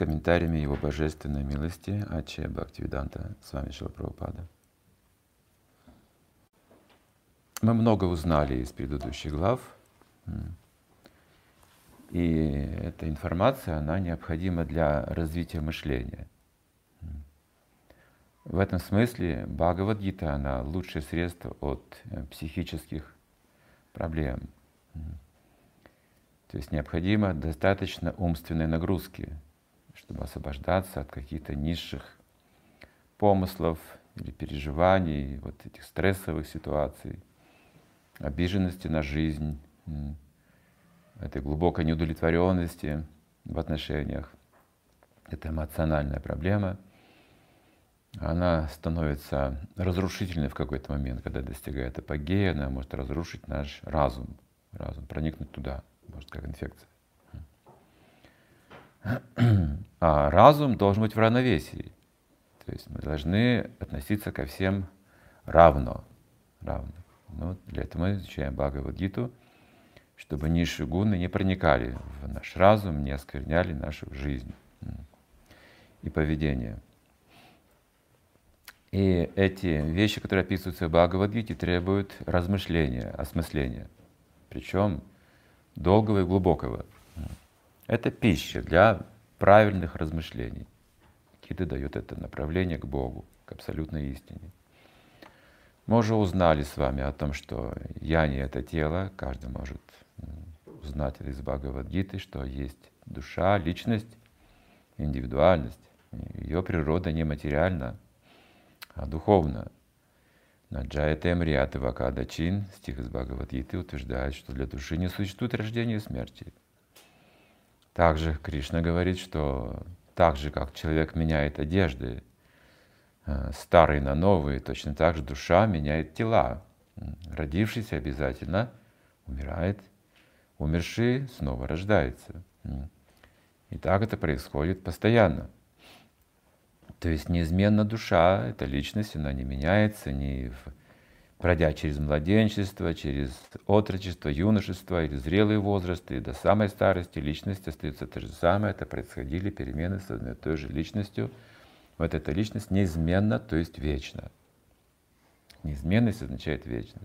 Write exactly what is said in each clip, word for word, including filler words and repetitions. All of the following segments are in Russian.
комментариями Его Божественной милости Аче Бхактивиданта с вами Шрила Прабхупада. Мы много узнали из предыдущих глав, и эта информация, она необходима для развития мышления. В этом смысле Бхагавад-гита, она лучшее средство от психических проблем. То есть необходимо достаточно умственной нагрузки, чтобы освобождаться от каких-то низших помыслов или переживаний, вот этих стрессовых ситуаций, обиженности на жизнь, этой глубокой неудовлетворенности в отношениях. Это эмоциональная проблема. Она становится разрушительной в какой-то момент, когда достигает апогея, она может разрушить наш разум, разум, проникнуть туда, может, как инфекция. А разум должен быть в равновесии. То есть мы должны относиться ко всем равно. равно. Ну, для этого мы изучаем Бхагавад-гиту, чтобы низшие гуны не проникали в наш разум, не оскверняли нашу жизнь и поведение. И эти вещи, которые описываются в Бхагавад-гите, требуют размышления, осмысления, причем долгого и глубокого. Это пища для правильных размышлений. Гита дает это направление к Богу, к абсолютной истине. Мы уже узнали с вами о том, что я не это тело, каждый может узнать из Бхагавад-гиты, что есть душа, личность, индивидуальность. Ее природа не материальна, а духовна. Наджаяте мрияте вакадачин, стих из Бхагавад-гиты, утверждает, что для души не существует рождения и смерти. Также Кришна говорит, что так же, как человек меняет одежды, старые на новые, точно так же душа меняет тела. Родившийся обязательно умирает, умерший снова рождается. И так это происходит постоянно. То есть неизменно душа, эта личность, она не меняется, не в, пройдя через младенчество, через отрочество, юношество или зрелый возраст, и до самой старости личность остается та же самая. Это происходили перемены с одной и той же личностью. Вот эта личность неизменна, то есть вечна. Неизменность означает вечность.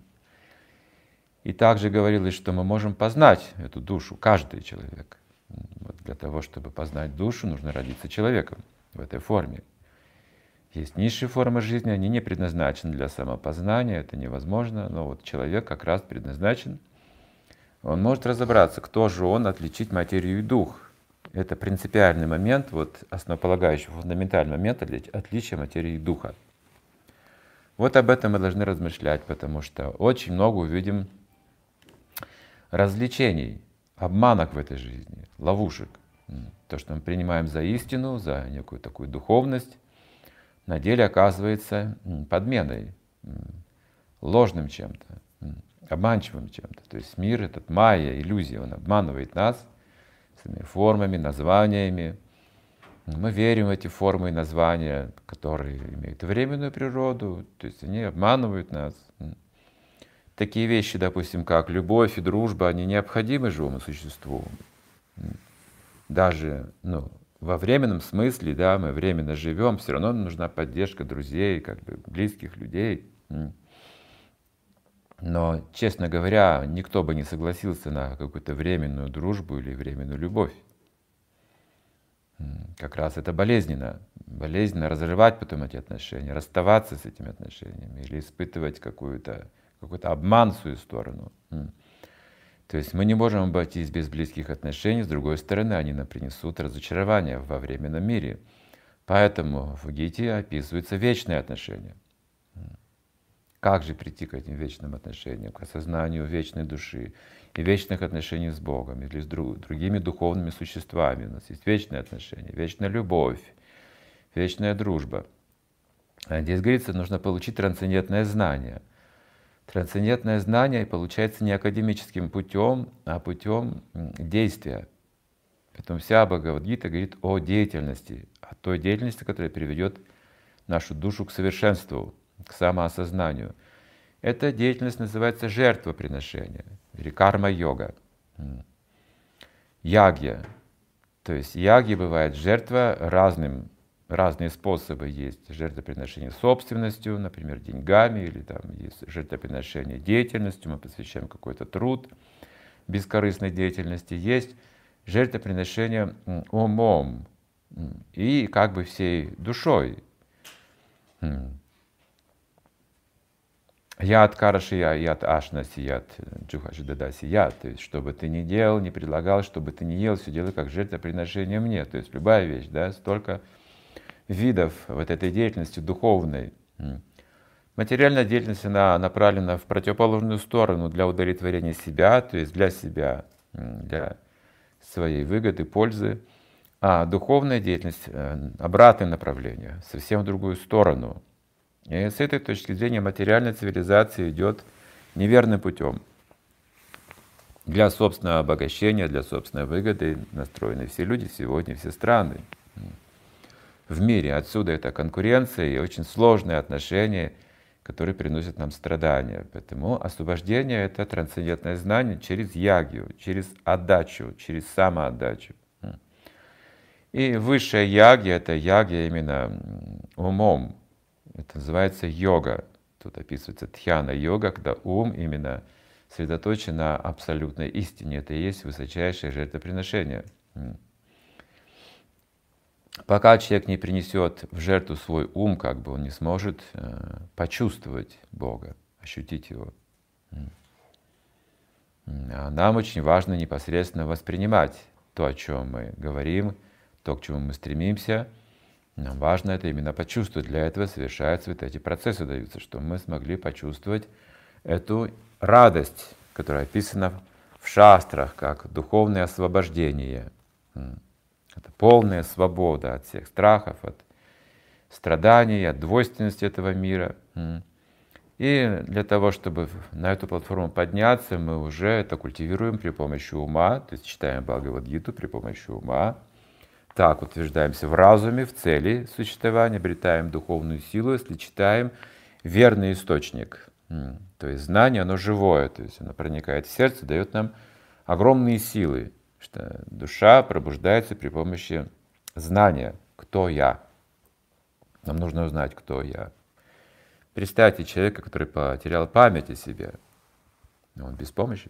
И также говорилось, что мы можем познать эту душу, каждый человек. Вот для того, чтобы познать душу, нужно родиться человеком в этой форме. Есть низшие формы жизни, они не предназначены для самопознания, это невозможно, но вот человек как раз предназначен. Он может разобраться, кто же он, отличить материю и дух. Это принципиальный момент, вот основополагающий, фундаментальный момент отличия материи и духа. Вот об этом мы должны размышлять, потому что очень много увидим развлечений, обманок в этой жизни, ловушек. То, что мы принимаем за истину, за некую такую духовность, на деле оказывается подменой, ложным чем-то, обманчивым чем-то. То есть мир, этот майя, иллюзия, он обманывает нас своими формами, названиями. Мы верим в эти формы и названия, которые имеют временную природу, то есть они обманывают нас. Такие вещи, допустим, как любовь и дружба, они необходимы живому существу. Даже ну, во временном смысле, да, мы временно живем, все равно нужна поддержка друзей, как бы близких людей. Но, честно говоря, никто бы не согласился на какую-то временную дружбу или временную любовь. Как раз это болезненно. Болезненно разрывать потом эти отношения, расставаться с этими отношениями или испытывать какую-то, какой-то обман в свою сторону. То есть мы не можем обойтись без близких отношений, с другой стороны, они нам принесут разочарование во временном мире. Поэтому в Гите описываются вечные отношения. Как же прийти к этим вечным отношениям, к осознанию вечной души и вечных отношений с Богом или с друг, другими духовными существами? У нас есть вечные отношения, вечная любовь, вечная дружба. А здесь говорится, нужно получить трансцендентное знание. Трансцендентное знание получается не академическим путем, а путем действия. Поэтому вся Бхагавад-гита говорит о деятельности, о той деятельности, которая приведет нашу душу к совершенству, к самоосознанию. Эта деятельность называется жертвоприношение или карма-йога. Ягья. То есть яги бывает жертва разным, разные способы есть. Жертвоприношение собственностью, например, деньгами, или там есть жертвоприношение деятельностью, мы посвящаем какой-то труд бескорыстной деятельности. Есть жертвоприношение умом и как бы всей душой. Яд карашия, яд ашнаси, яд джухашидадаси, яд. То есть, что бы ты ни делал, не предлагал, что бы ты ни ел, все делай как жертвоприношение мне. То есть, любая вещь, да, столько видов вот этой деятельности духовной. Материальная деятельность, она направлена в противоположную сторону для удовлетворения себя, то есть для себя, для своей выгоды, пользы. А духовная деятельность — обратное направление, совсем в другую сторону. И с этой точки зрения материальная цивилизация идет неверным путем. Для собственного обогащения, для собственной выгоды настроены все люди сегодня, все страны в мире. Отсюда эта конкуренция и очень сложные отношения, которые приносят нам страдания. Поэтому освобождение — это трансцендентное знание через ягью, через отдачу, через самоотдачу. И высшая ягья — это ягья именно умом. Это называется йога. Тут описывается дхьяна-йога, когда ум именно сосредоточен на абсолютной истине. Это и есть высочайшее жертвоприношение. Пока человек не принесет в жертву свой ум, как бы он не сможет э, почувствовать Бога, ощутить Его. А нам очень важно непосредственно воспринимать то, о чем мы говорим, то, к чему мы стремимся. Нам важно это именно почувствовать. Для этого совершаются вот эти процессы, даются, чтобы мы смогли почувствовать эту радость, которая описана в шастрах, как духовное освобождение. Это полная свобода от всех страхов, от страданий, от двойственности этого мира. И для того, чтобы на эту платформу подняться, мы уже это культивируем при помощи ума, то есть читаем Бхагавад-гиту при помощи ума. Так утверждаемся в разуме, в цели существования, обретаем духовную силу, если читаем верный источник. То есть знание, оно живое, то есть оно проникает в сердце, дает нам огромные силы, что душа пробуждается при помощи знания, кто я. Нам нужно узнать, кто я. Представьте человека, который потерял память о себе. Он беспомощен.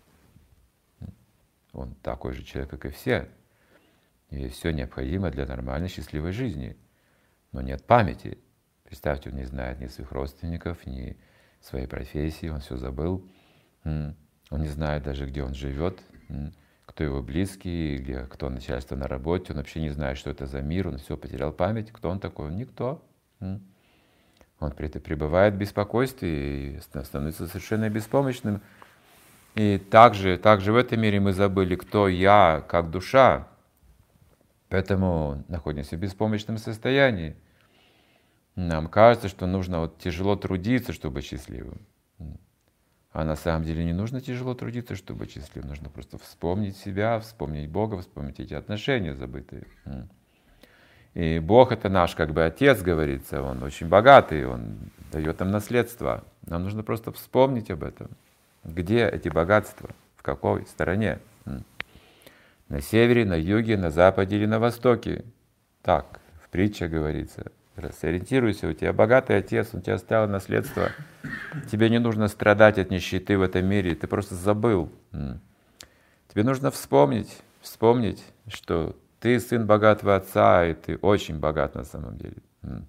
Он такой же человек, как и все. И все необходимо для нормальной, счастливой жизни. Но нет памяти. Представьте, он не знает ни своих родственников, ни своей профессии, он все забыл. Он не знает даже, где он живет, кто его близкий, где, кто начальство на работе. Он вообще не знает, что это за мир, он все потерял память. Кто он такой? Он никто. Он при этом пребывает в беспокойстве и становится совершенно беспомощным. И также, также в этом мире мы забыли, кто я, как душа. Поэтому находимся в беспомощном состоянии. Нам кажется, что нужно вот тяжело трудиться, чтобы быть счастливым. А на самом деле не нужно тяжело трудиться, чтобы быть счастливым. Нужно просто вспомнить себя, вспомнить Бога, вспомнить эти отношения забытые. И Бог — это наш как бы Отец, говорится. Он очень богатый, Он дает нам наследство. Нам нужно просто вспомнить об этом. Где эти богатства? В какой стороне? На севере, на юге, на западе или на востоке. Так, в притче говорится. Сориентируйся, у тебя богатый отец, он тебе оставил наследство. Тебе не нужно страдать от нищеты в этом мире, ты просто забыл. Тебе нужно вспомнить, вспомнить, что ты сын богатого отца, и ты очень богат на самом деле.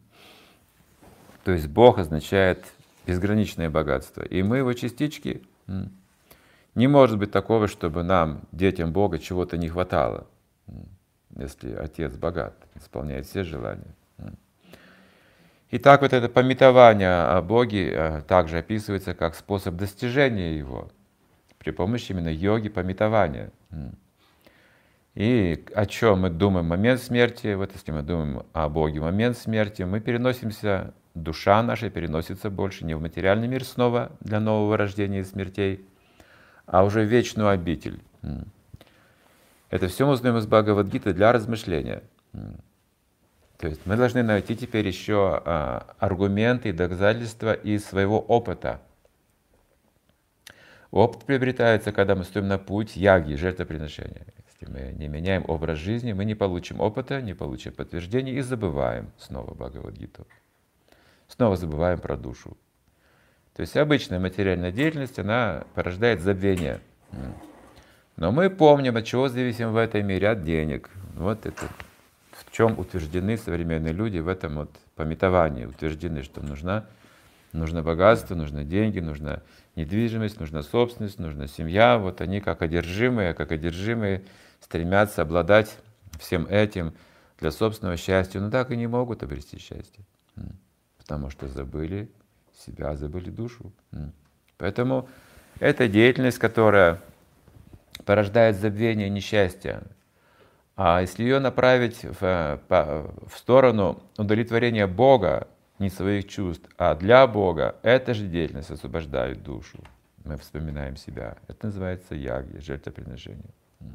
То есть Бог означает безграничное богатство, и мы его частички. Не может быть такого, чтобы нам, детям Бога, чего-то не хватало, если Отец богат, исполняет все желания. Итак, вот это памятование о Боге также описывается как способ достижения Его при помощи именно йоги памятования. И о чем мы думаем в момент смерти, вот если мы думаем о Боге в момент смерти, мы переносимся, душа наша переносится больше не в материальный мир снова для нового рождения и смертей, а уже в вечную обитель. Это все мы узнаем из Бхагавад-гиты для размышления. То есть мы должны найти теперь еще а, аргументы и доказательства из своего опыта. Опыт приобретается, когда мы стоим на путь яги, жертвоприношения. Если мы не меняем образ жизни, мы не получим опыта, не получим подтверждений и забываем снова Бхагавад-гиту. Снова забываем про душу. То есть обычная материальная деятельность, она порождает забвение. Но мы помним, от чего зависим в этом мире, от денег. Вот это, в чем утверждены современные люди, в этом вот памятовании утверждены, что нужна, нужно богатство, нужны деньги, нужна недвижимость, нужна собственность, нужна семья. Вот они как одержимые, как одержимые стремятся обладать всем этим для собственного счастья, но так и не могут обрести счастье, потому что забыли себя, забыли душу. Поэтому это деятельность, которая порождает забвение и несчастье. А если ее направить в, в сторону удовлетворения Бога, не своих чувств, а для Бога, эта же деятельность освобождает душу. Мы вспоминаем себя. Это называется ягья, жертвоприношение.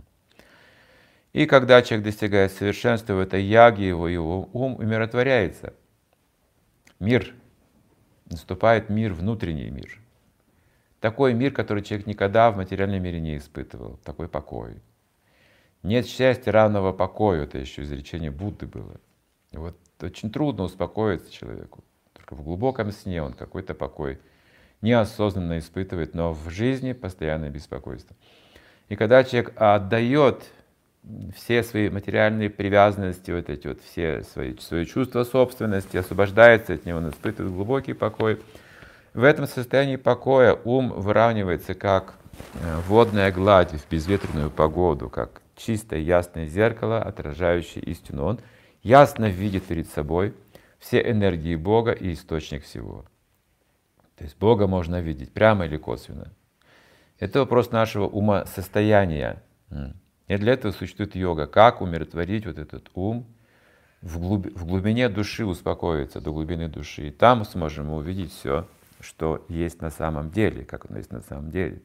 И когда человек достигает совершенства в этой ягье, его, его ум умиротворяется. Мир. Наступает мир, внутренний мир. Такой мир, который человек никогда в материальном мире не испытывал. Такой покой. Нет счастья равного покою. Это еще изречение Будды было. И вот очень трудно успокоиться человеку. Только в глубоком сне он какой-то покой неосознанно испытывает, но в жизни постоянное беспокойство. И когда человек отдает все свои материальные привязанности, вот эти вот все свои, свои чувства собственности, освобождается от него, он испытывает глубокий покой. В этом состоянии покоя ум выравнивается как водная гладь в безветренную погоду, как чистое ясное зеркало, отражающее истину. Он ясно видит перед собой все энергии Бога и источник всего. То есть Бога можно видеть прямо или косвенно. Это вопрос нашего умосостояния. И для этого существует йога. Как умиротворить вот этот ум, в, глуб... в глубине души успокоиться, до глубины души. И там мы сможем увидеть все, что есть на самом деле, как оно есть на самом деле.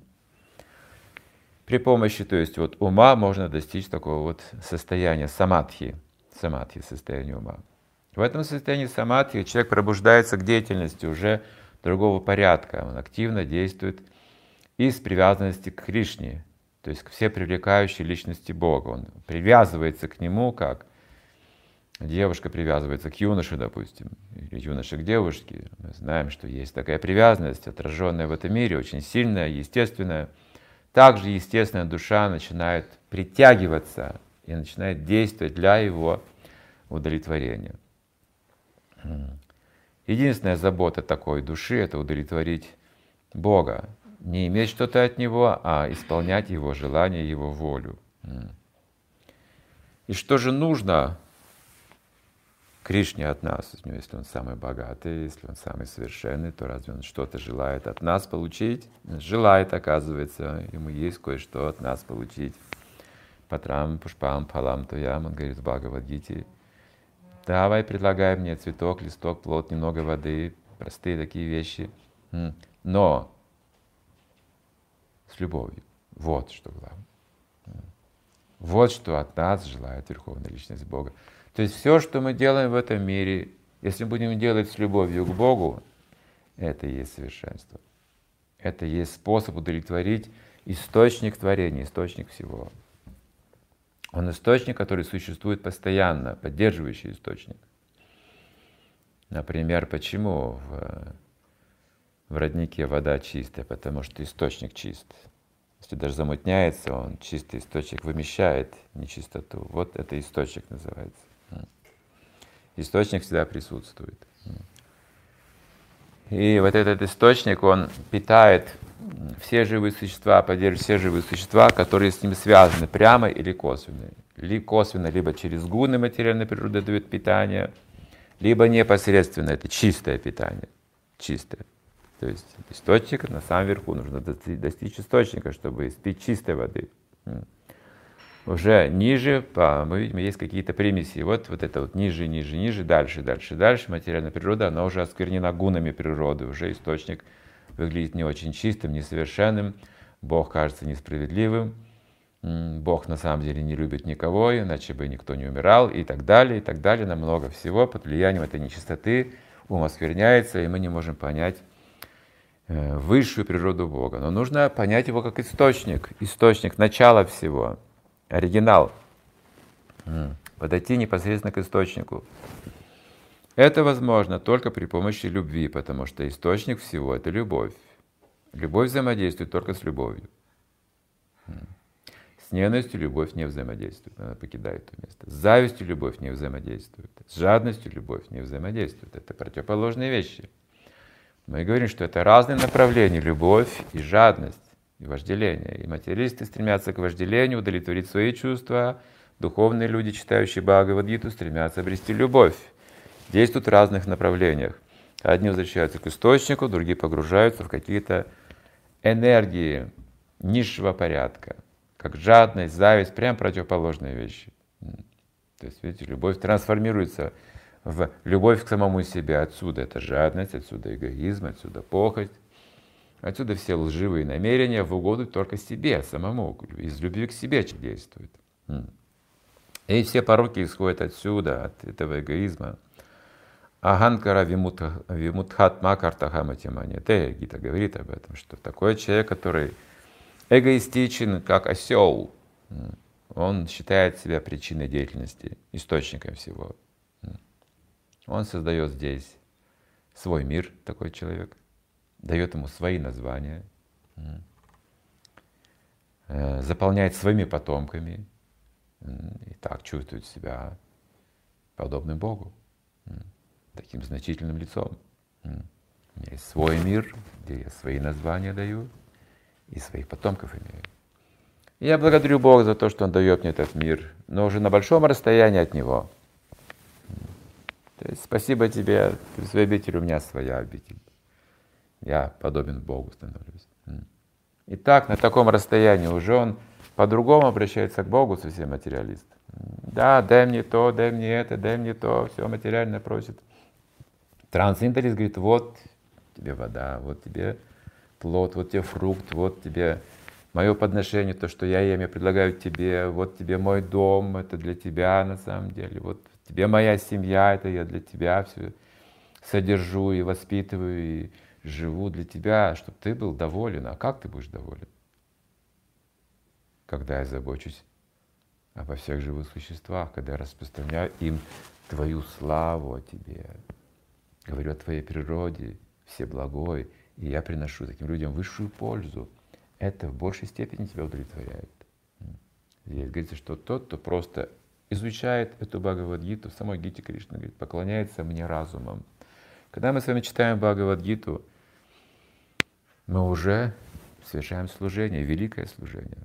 При помощи, то есть, вот, ума можно достичь такого вот состояния самадхи. Самадхи, состояние ума. В этом состоянии самадхи человек пробуждается к деятельности уже другого порядка. Он активно действует из привязанности к Кришне, то есть к все привлекающей личности Бога. Он привязывается к Нему, как девушка привязывается к юноше, допустим, или юноша к девушке. Мы знаем, что есть такая привязанность, отраженная в этом мире, очень сильная, естественная. Также естественная душа начинает притягиваться и начинает действовать для его удовлетворения. Единственная забота такой души — это удовлетворить Бога. Не иметь что-то от Него, а исполнять Его желания, Его волю. И что же нужно Кришне от нас? Если Он самый богатый, если Он самый совершенный, то разве Он что-то желает от нас получить? Желает, оказывается, Ему есть кое-что от нас получить. Патрам, пушпам, палам, туям, Он говорит в Бхагавад-гите. Давай, предлагай мне цветок, листок, плод, немного воды, простые такие вещи. Но с любовью. Вот что главное. Вот что от нас желает Верховная Личность Бога. То есть все, что мы делаем в этом мире, если мы будем делать с любовью к Богу, это и есть совершенство. Это и есть способ удовлетворить источник творения, источник всего. Он источник, который существует постоянно, поддерживающий источник. Например, почему в, в роднике вода чистая? Потому что источник чист. Если даже замутняется, он чистый источник вымещает нечистоту. Вот это источник называется. Источник всегда присутствует. И вот этот источник, он питает все живые существа, поддерживает все живые существа, которые с ним связаны, прямо или косвенно. Либо косвенно, либо через гуны материальной природы дают питание, либо непосредственно, это чистое питание, чистое. То есть источник на самом верху, нужно достичь источника, чтобы испить чистой воды. Уже ниже, мы видим, есть какие-то примеси. Вот, вот это вот ниже, ниже, ниже, дальше, дальше, дальше. Материальная природа, она уже осквернена гунами природы. Уже источник выглядит не очень чистым, несовершенным. Бог кажется несправедливым. Бог на самом деле не любит никого, иначе бы никто не умирал, и так далее, и так далее. На много всего под влиянием этой нечистоты ум оскверняется, и мы не можем понять высшую природу Бога. Но нужно понять его как источник, источник, начало всего. оригинал, подойти непосредственно к источнику. Это возможно только при помощи любви, потому что источник всего — это любовь. Любовь взаимодействует только с любовью. С ненавистью любовь не взаимодействует, она покидает то место. С завистью любовь не взаимодействует, с жадностью любовь не взаимодействует. Это противоположные вещи. Мы говорим, что это разные направления — любовь и жадность, и вожделение. И материалисты стремятся к вожделению, удовлетворить свои чувства. Духовные люди, читающие Бхагавад-гиту, стремятся обрести любовь. Действуют в разных направлениях. Одни возвращаются к источнику, другие погружаются в какие-то энергии низшего порядка, как жадность, зависть, прям противоположные вещи. То есть, видите, любовь трансформируется в любовь к самому себе. Отсюда это жадность, отсюда эгоизм, отсюда похоть, отсюда все лживые намерения в угоду только себе, самому, из любви к себе действует. И все пороки исходят отсюда, от этого эгоизма. Аханкара вимутхатма картахаматимани. Гита говорит об этом, что такой человек, который эгоистичен, как осел, он считает себя причиной деятельности, источником всего. Он создает здесь свой мир, такой человек, дает ему свои названия, заполняет своими потомками и так чувствует себя подобным Богу, таким значительным лицом. У меня есть свой мир, где я свои названия даю и своих потомков имею. И я благодарю Бога за то, что Он дает мне этот мир, но уже на большом расстоянии от Него. То есть спасибо тебе, ты в своей обители, у меня своя обитель. Я подобен Богу становлюсь. И так, на таком расстоянии уже он по-другому обращается к Богу, совсем материалист. Да, дай мне то, дай мне это, дай мне то, все материально просит. Трансценденталист говорит: вот тебе вода, вот тебе плод, вот тебе фрукт, вот тебе мое подношение, то, что я ем, я предлагаю тебе, вот тебе мой дом, это для тебя на самом деле, вот тебе моя семья, это я для тебя все содержу и воспитываю, и живу для тебя, чтобы ты был доволен. А как ты будешь доволен? Когда я забочусь обо всех живых существах, когда я распространяю им твою славу о тебе, говорю о твоей природе, всеблагой, и я приношу таким людям высшую пользу. Это в большей степени тебя удовлетворяет. Здесь говорится, что тот, кто просто изучает эту Бхагавад-гиту, в самой Гите Кришна говорит: поклоняется мне разумом. Когда мы с вами читаем Бхагавад-гиту, мы уже совершаем служение, великое служение.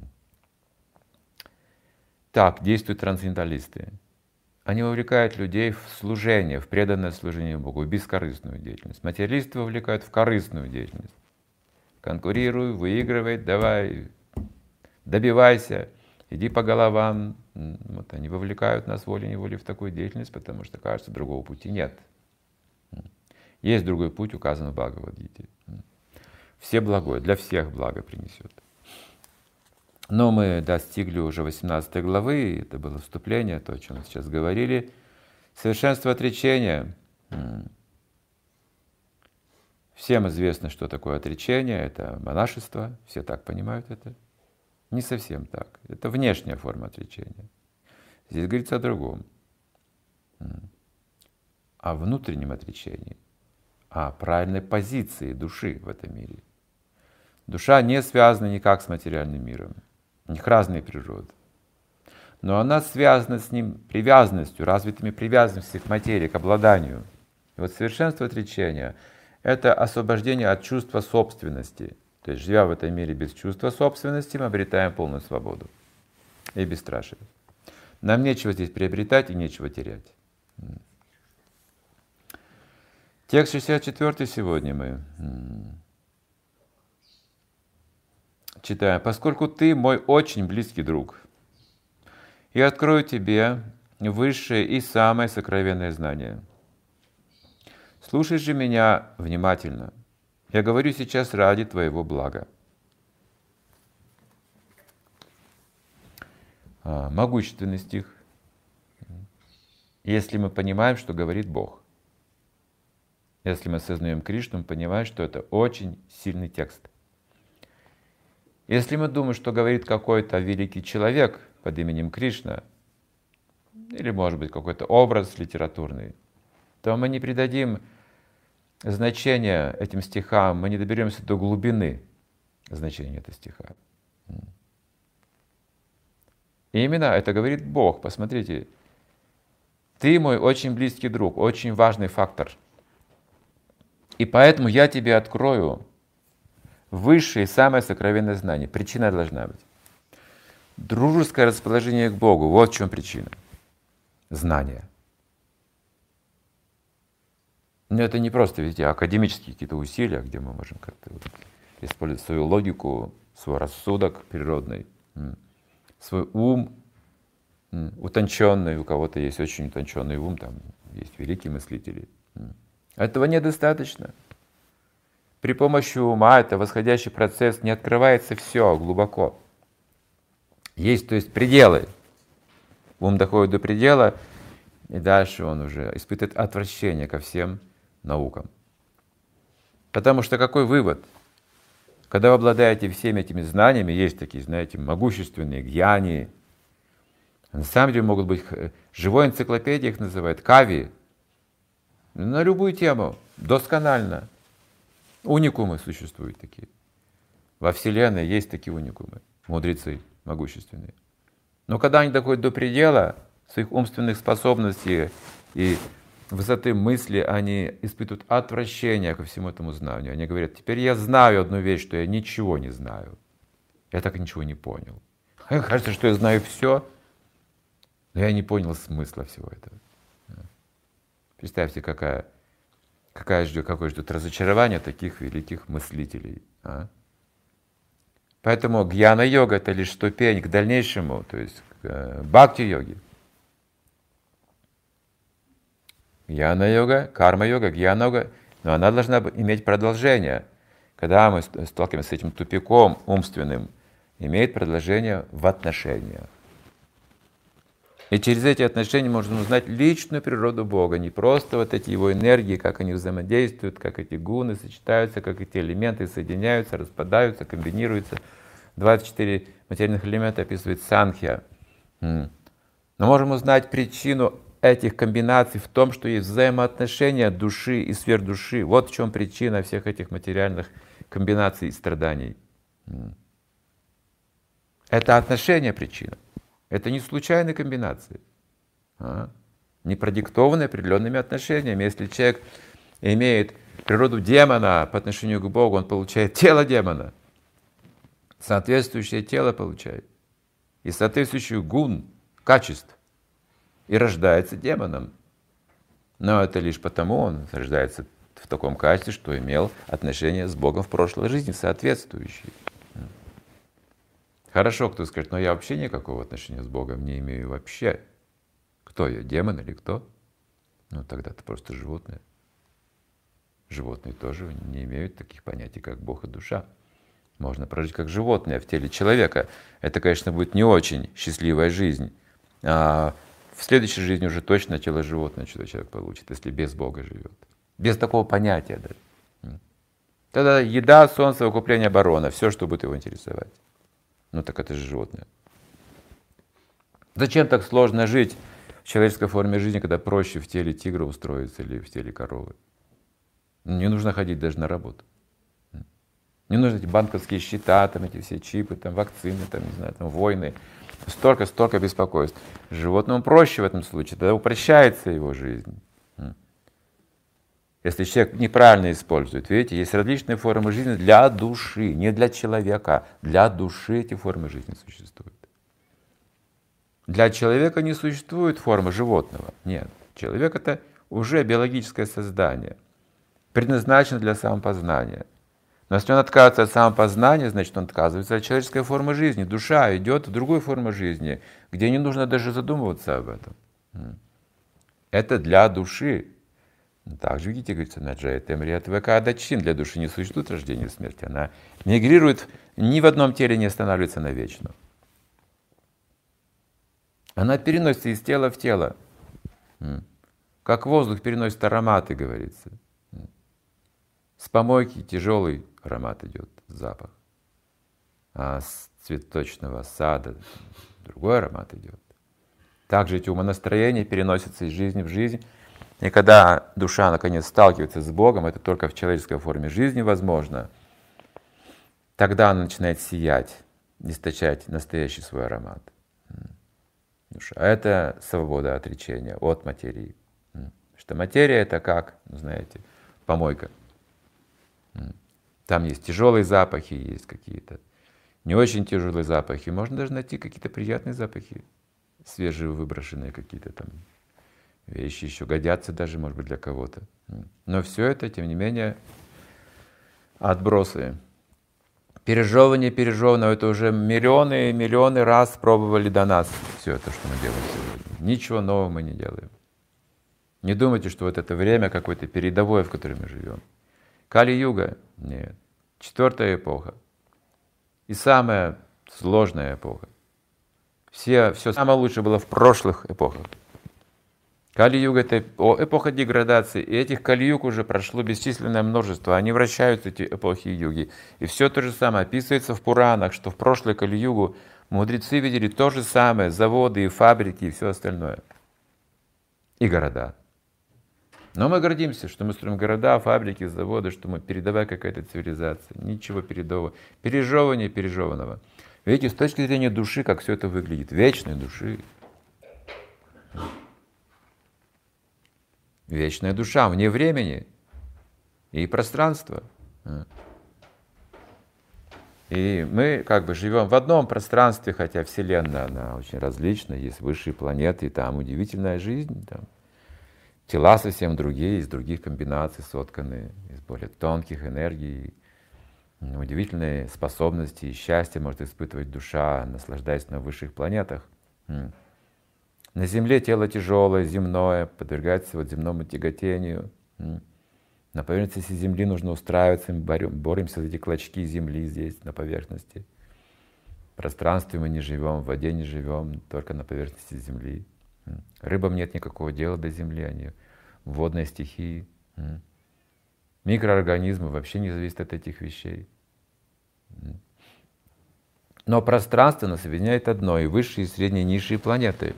Так действуют трансценденталисты. Они вовлекают людей в служение, в преданное служение Богу, в бескорыстную деятельность. Материалисты вовлекают в корыстную деятельность. Конкурируй, выигрывай, давай, добивайся, иди по головам. Вот они вовлекают нас волей-неволей в такую деятельность, потому что, кажется, другого пути нет. Есть другой путь, указан в Бхагавад-гите. Все благое, для всех благо принесет. Но мы достигли уже восемнадцатой главы, это было вступление, то, о чем мы сейчас говорили. Совершенство отречения. Всем известно, что такое отречение, это монашество, все так понимают это. Не совсем так, это внешняя форма отречения. Здесь говорится о другом, о внутреннем отречении, о правильной позиции души в этом мире. Душа не связана никак с материальным миром. У них разные природы. Но она связана с ним привязанностью, развитыми привязанностями к материи, к обладанию. И вот совершенство отречения — это освобождение от чувства собственности. То есть, живя в этом мире без чувства собственности, мы обретаем полную свободу и бесстрашие. Нам нечего здесь приобретать и нечего терять. Текст шестьдесят четвёртый сегодня мы читаем. «Поскольку ты мой очень близкий друг, я открою тебе высшее и самое сокровенное знание. Слушай же меня внимательно. Я говорю сейчас ради твоего блага». А, могущественный стих, если мы понимаем, что говорит Бог. Если мы осознаем Кришну, мы понимаем, что это очень сильный текст. Если мы думаем, что говорит какой-то великий человек, под именем Кришна, или, может быть, какой-то образ литературный, то мы не придадим значения этим стихам, мы не доберемся до глубины значения этого стиха. И именно это говорит Бог. Посмотрите, ты мой очень близкий друг, очень важный фактор. И поэтому я тебе открою высшее и самое сокровенное знание. Причина должна быть. Дружеское расположение к Богу. Вот в чем причина. Знание. Но это не просто, видите, академические какие-то усилия, где мы можем как-то вот использовать свою логику, свой рассудок природный, свой ум утонченный. У кого-то есть очень утонченный ум, там есть великие мыслители. Этого недостаточно. При помощи ума это восходящий процесс, не открывается все глубоко. Есть, то есть, пределы. Ум доходит до предела, и дальше он уже испытывает отвращение ко всем наукам. Потому что какой вывод? Когда вы обладаете всеми этими знаниями, есть такие, знаете, могущественные гьяни, на самом деле могут быть, живой энциклопедией их называют, кави, на любую тему, досконально. Уникумы существуют такие. Во Вселенной есть такие уникумы, мудрецы могущественные. Но когда они доходят до предела своих умственных способностей и высоты мысли, они испытывают отвращение ко всему этому знанию. Они говорят: теперь я знаю одну вещь, что я ничего не знаю. Я так ничего не понял. Мне кажется, что я знаю все, но я не понял смысла всего этого. Представьте, какая, какая ждет, какое ждет разочарование таких великих мыслителей. А? Поэтому гьяна-йога — это лишь ступень к дальнейшему, то есть к бхакти-йоге. Гьяна-йога, карма-йога, гьяна-йога, но она должна иметь продолжение. Когда мы сталкиваемся с этим тупиком умственным, имеет продолжение в отношениях. И через эти отношения можно узнать личную природу Бога, не просто вот эти его энергии, как они взаимодействуют, как эти гуны сочетаются, как эти элементы соединяются, распадаются, комбинируются. двадцать четыре материальных элемента описывает Санхья. Но можем узнать причину этих комбинаций в том, что есть взаимоотношения души и сверхдуши. Вот в чем причина всех этих материальных комбинаций и страданий. Это отношение причина. Это не случайные комбинации, а? Не продиктованные определенными отношениями. Если человек имеет природу демона по отношению к Богу, он получает тело демона, соответствующее тело получает, и соответствующий гун, качеств, и рождается демоном. Но это лишь потому он рождается в таком качестве, что имел отношения с Богом в прошлой жизни, соответствующие. Хорошо, кто скажет: но я вообще никакого отношения с Богом не имею вообще. Кто я, демон или кто? Ну тогда ты просто животное. Животные тоже не имеют таких понятий, как Бог и душа. Можно прожить как животное в теле человека. Это, конечно, будет не очень счастливая жизнь. А в следующей жизни уже точно тело животное человек получит, если без Бога живет. Без такого понятия даже. Тогда еда, сон, совокупление, оборона, все, что будет его интересовать. Ну так это же животное. Зачем так сложно жить в человеческой форме жизни, когда проще в теле тигра устроиться или в теле коровы? Не нужно ходить даже на работу. Не нужны эти банковские счета, там эти все чипы, там вакцины, там, не знаю, там войны. Столько, столько беспокойств. Животному проще в этом случае, тогда упрощается его жизнь. Если человек неправильно использует, видите, есть различные формы жизни для души, не для человека, для души эти формы жизни существуют. Для человека не существует формы животного, нет. Человек — это уже биологическое создание, предназначено для самопознания. Но если он отказывается от самопознания, значит, он отказывается от человеческой формы жизни. Душа идет в другую форму жизни, где не нужно даже задумываться об этом. Это для души. Также, видите, говорится, наджайта мрият векадачин, для души не существует рождения и смерти. Она мигрирует, ни в одном теле не останавливается навечно. Она переносится из тела в тело. Как воздух переносит ароматы, говорится. С помойки тяжелый аромат идет, запах. А с цветочного сада другой аромат идет. Также эти умонастроения переносятся из жизни в жизнь. И когда душа наконец сталкивается с Богом, это только в человеческой форме жизни возможно, тогда она начинает сиять, источать настоящий свой аромат. Душа. А это свобода отречения от материи. Что материя это как, знаете, помойка. Там есть тяжелые запахи, есть какие-то не очень тяжелые запахи. Можно даже найти какие-то приятные запахи, свежие выброшенные какие-то там вещи еще годятся даже, может быть, для кого-то. Но все это, тем не менее, отбросы. Пережевывание пережеванного — это уже миллионы и миллионы раз пробовали до нас все это, что мы делаем сегодня. Ничего нового мы не делаем. Не думайте, что вот это время какое-то передовое, в котором мы живем. Кали-юга? Нет. Четвертая эпоха. И самая сложная эпоха. Все, все самое лучшее было в прошлых эпохах. Кали-юга — это эпоха деградации, и этих кали-юг уже прошло бесчисленное множество. Они вращаются, эти эпохи юги. И все то же самое описывается в Пуранах, что в прошлой кали-югу мудрецы видели то же самое, заводы и фабрики и все остальное. И города. Но мы гордимся, что мы строим города, фабрики, заводы, что мы передовая какая-то цивилизация. Ничего передового. Пережевывание пережеванного. Видите, с точки зрения души, как все это выглядит. Вечной души. Вечная душа вне времени и пространства. И мы как бы живем в одном пространстве, хотя Вселенная, она очень различна, есть высшие планеты, и там удивительная жизнь. Там тела совсем другие, из других комбинаций сотканы, из более тонких энергий, удивительные способности и счастье может испытывать душа, наслаждаясь на высших планетах. На Земле тело тяжелое, земное, подвергается вот земному тяготению. На поверхности Земли нужно устраиваться, мы боремся за эти клочки Земли здесь, на поверхности. В пространстве мы не живем, в воде не живем, только на поверхности Земли. Рыбам нет никакого дела до Земли, они водные стихии. Микроорганизмы вообще не зависят от этих вещей. Но пространство нас объединяет одно, и высшие, и средние, и низшие планеты.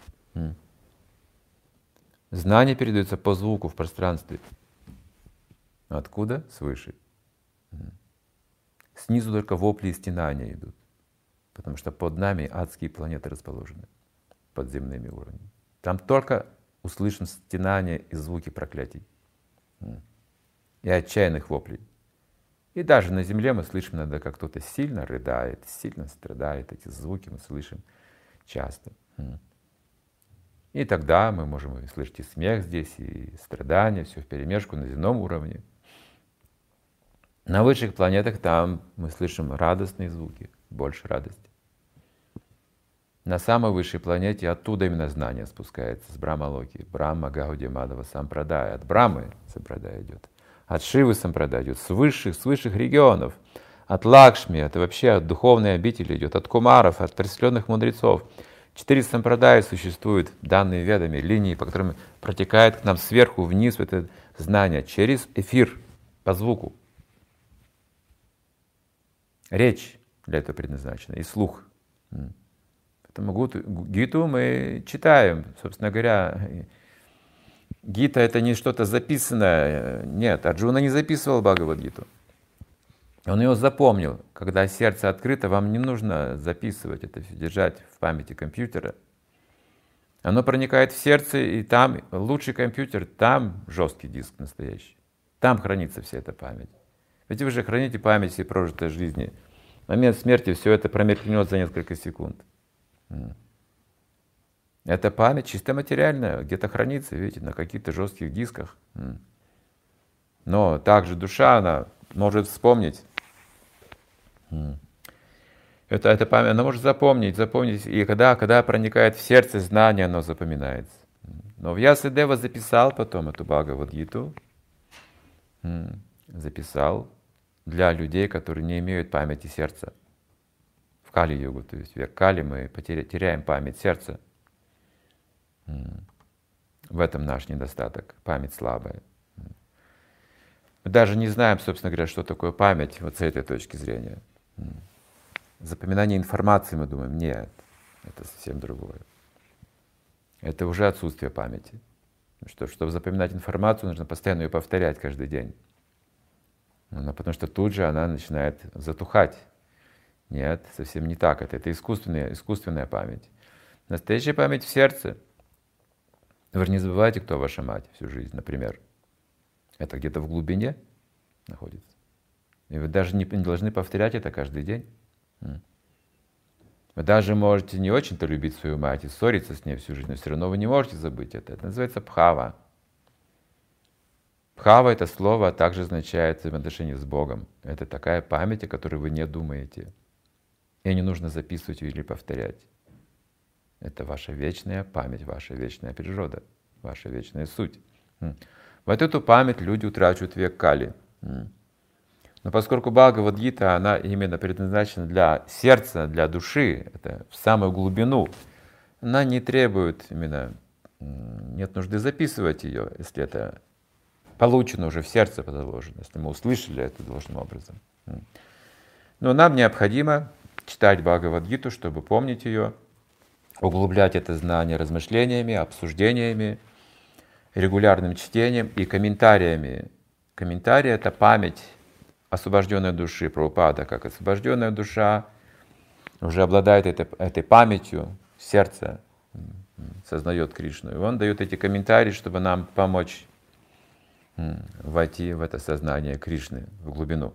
Знание передается по звуку в пространстве. Откуда? Свыше. Снизу только вопли и стенания идут, потому что под нами адские планеты расположены, подземными уровнями. Там только услышим стенания и звуки проклятий и отчаянных воплей. И даже на земле мы слышим иногда, как кто-то сильно рыдает, сильно страдает. Эти звуки мы слышим часто. И тогда мы можем слышать и смех здесь, и страдания, все вперемешку на земном уровне. На высших планетах там мы слышим радостные звуки, больше радости. На самой высшей планете оттуда именно знание спускается, с Брахма-локи. Брахма, Гаудия, Мадхава, Сампрадай. От Брахмы Сампрадай идет, от Шивы Сампрадай идет, с высших, с высших регионов. От Лакшми, это вообще от духовной обители идет, от Кумаров, от просветленных мудрецов. Четыре сампрадая существуют, данные ведами, линии, по которым протекает к нам сверху вниз это знание через эфир, по звуку. Речь для этого предназначена и слух. Поэтому Гиту мы читаем, собственно говоря. Гита — это не что-то записанное. Нет, Арджуна не записывал Бхагавад-гиту. Он ее запомнил. Когда сердце открыто, вам не нужно записывать это, держать в памяти компьютера. Оно проникает в сердце, и там лучший компьютер, там жесткий диск настоящий. Там хранится вся эта память. Ведь вы же храните память всей прожитой жизни. В момент смерти все это промелькнет за несколько секунд. Эта память чисто материальная, где-то хранится, видите, на каких-то жестких дисках. Но также душа, она может вспомнить. Это, это память, она может запомнить, запомнить. И когда, когда проникает в сердце знание, оно запоминается. Но Вьясадева записал потом эту Бхагавад-гиту, записал для людей, которые не имеют памяти сердца. В Кали-югу, то есть в век Кали мы теряем память сердца. В этом наш недостаток, память слабая. Мы даже не знаем, собственно говоря, что такое память вот с этой точки зрения. Запоминание информации, мы думаем, нет. Это совсем другое. Это уже отсутствие памяти. Что, чтобы запоминать информацию, нужно постоянно ее повторять каждый день. Но потому что тут же она начинает затухать. Нет, совсем не так. Это, это искусственная, искусственная память. Настоящая память в сердце. Вы же не забывайте, кто ваша мать всю жизнь, например. Это где-то в глубине находится. И вы даже не, не должны повторять это каждый день. Вы даже можете не очень-то любить свою мать и ссориться с ней всю жизнь, но все равно вы не можете забыть это. Это называется бхава. Бхава — это слово также означает взаимоотношения с Богом. Это такая память, о которой вы не думаете. И не нужно записывать или повторять. Это ваша вечная память, ваша вечная природа, ваша вечная суть. Вот эту память люди утрачивают век Кали. Но поскольку Бхагавад-гита, она именно предназначена для сердца, для души, это в самую глубину, она не требует именно, нет нужды записывать ее, если это получено уже в сердце заложено, если мы услышали это должным образом. Но нам необходимо читать Бхагавад-гиту, чтобы помнить ее, углублять это знание размышлениями, обсуждениями, регулярным чтением и комментариями. Комментарии — это память освобожденной души. Прабхупада, как освобожденная душа, уже обладает этой, этой памятью, сердце сознает Кришну. И он дает эти комментарии, чтобы нам помочь войти в это сознание Кришны, в глубину.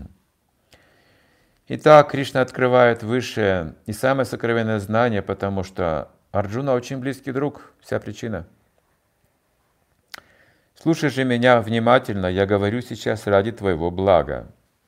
Итак, Кришна открывает высшее и самое сокровенное знание, потому что Арджуна очень близкий друг, вся причина. Слушай же меня внимательно, я говорю сейчас ради твоего блага.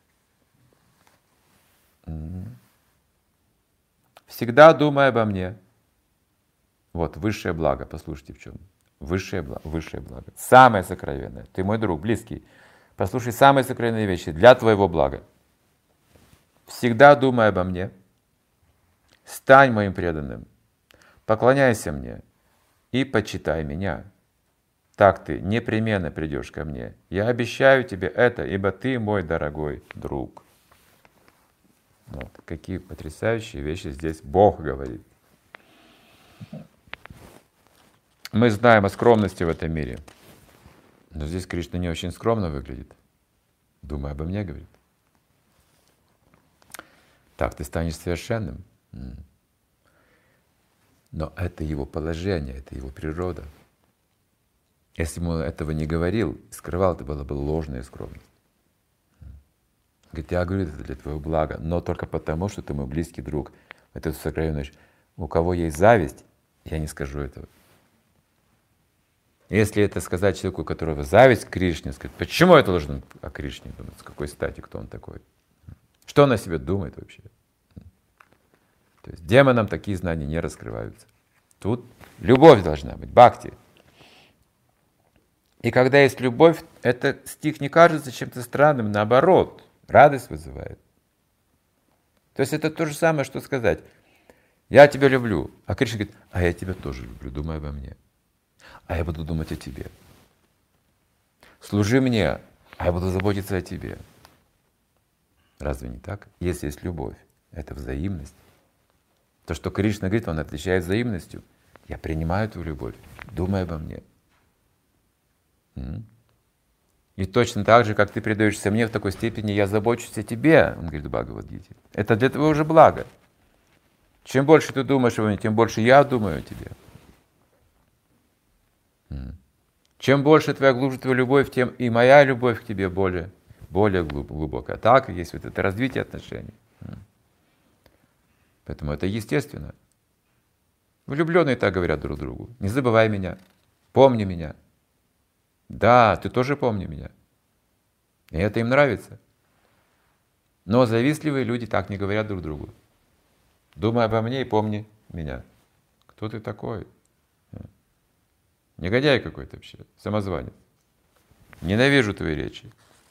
Всегда думай обо мне. Вот, высшее благо, послушайте в чем. Высшее благо, высшее благо. Самое сокровенное. Ты мой друг, близкий. Послушай самые сокровенные вещи для твоего блага. Всегда думай обо мне. Стань моим преданным. Поклоняйся мне и почитай меня. Так ты непременно придешь ко мне. Я обещаю тебе это, ибо ты мой дорогой друг. Вот. Какие потрясающие вещи здесь Бог говорит. Мы знаем о скромности в этом мире. Но здесь Кришна не очень скромно выглядит. Думай обо мне, говорит. Так ты станешь совершенным. Но это его положение, это его природа. Если бы он этого не говорил, скрывал, это была бы ложная скромность. Говорит, я говорю это для твоего блага, но только потому, что ты мой близкий друг. Это сокровенная вещь. У кого есть зависть, я не скажу этого. Если это сказать человеку, у которого зависть к Кришне, сказать, почему я должен о Кришне думать, с какой стати, кто он такой? Что он о себе думает вообще? То есть демонам такие знания не раскрываются. Тут любовь должна быть, бхакти. И когда есть любовь, этот стих не кажется чем-то странным, наоборот, радость вызывает. То есть это то же самое, что сказать, я тебя люблю, а Кришна говорит, а я тебя тоже люблю, думай обо мне, а я буду думать о тебе. Служи мне, а я буду заботиться о тебе. Разве не так? Если есть любовь, это взаимность. То, что Кришна говорит, он отличает взаимностью. Я принимаю твою любовь, думай обо мне. И точно так же, как ты предаешься мне, в такой степени я забочусь о тебе, он говорит в Бхагавад-гите. Это для твоего же блага. Чем больше ты думаешь обо мне, тем больше я думаю о тебе. Чем больше твоя глубже твоя любовь, тем и моя любовь к тебе более, более глубокая. Так и есть вот это развитие отношений. Поэтому это естественно. Влюбленные так говорят друг другу. Не забывай меня, помни меня. Да, ты тоже помни меня. И это им нравится. Но завистливые люди так не говорят друг другу. Думай обо мне и помни меня. Кто ты такой? Негодяй какой-то вообще, самозванец. Ненавижу твои речи.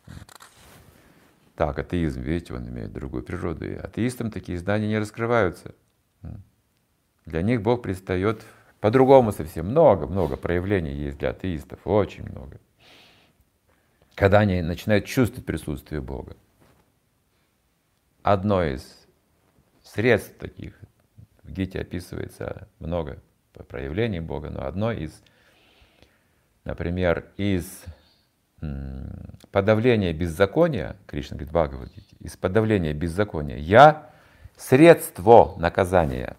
Так, атеизм, видите, он имеет другую природу. И атеистам такие знания не раскрываются. Для них Бог предстает по-другому совсем. Много-много проявлений есть для атеистов, очень много. Когда они начинают чувствовать присутствие Бога. Одно из средств таких В Гите описывается много проявлений Бога, но одно из, например, из подавления беззакония, Кришна говорит в Бхагавад-гите, из подавления беззакония я средство наказания.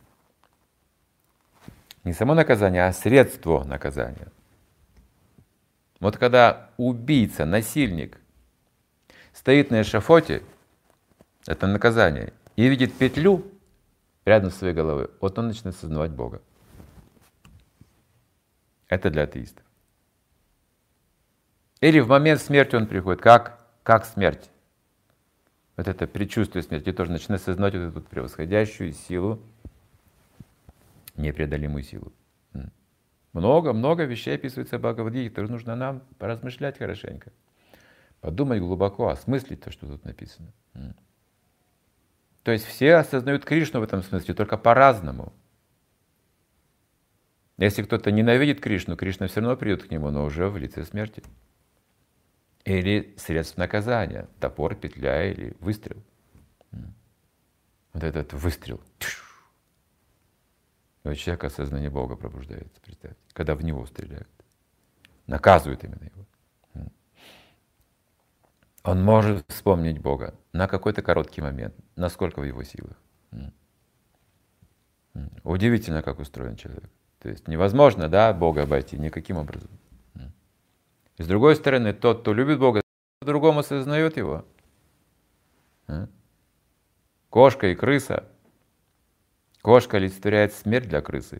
Не само наказание, а средство наказания. Вот когда убийца, насильник стоит на эшафоте, это наказание, и видит петлю рядом с своей головой, вот он начинает сознавать Бога. Это для атеистов. Или в момент смерти он приходит, как, как смерть. Вот это предчувствие смерти тоже начинает сознавать вот эту превосходящую силу, непреодолимую силу. Много-много вещей описывается в Бхагавад-гите, тоже нужно нам поразмышлять хорошенько, подумать глубоко, осмыслить то, что тут написано. То есть все осознают Кришну в этом смысле, только по-разному. Если кто-то ненавидит Кришну, Кришна все равно придет к нему, но уже в лице смерти. Или средств наказания, топор, петля или выстрел. Вот этот выстрел. И у человека сознание Бога пробуждается, представьте, когда в него стреляют. Наказывают именно его. Он может вспомнить Бога на какой-то короткий момент, насколько в его силах. Удивительно, как устроен человек. То есть невозможно, да, Бога обойти никаким образом. И с другой стороны, тот, кто любит Бога, по-другому осознает его. Кошка и крыса. Кошка олицетворяет смерть для крысы,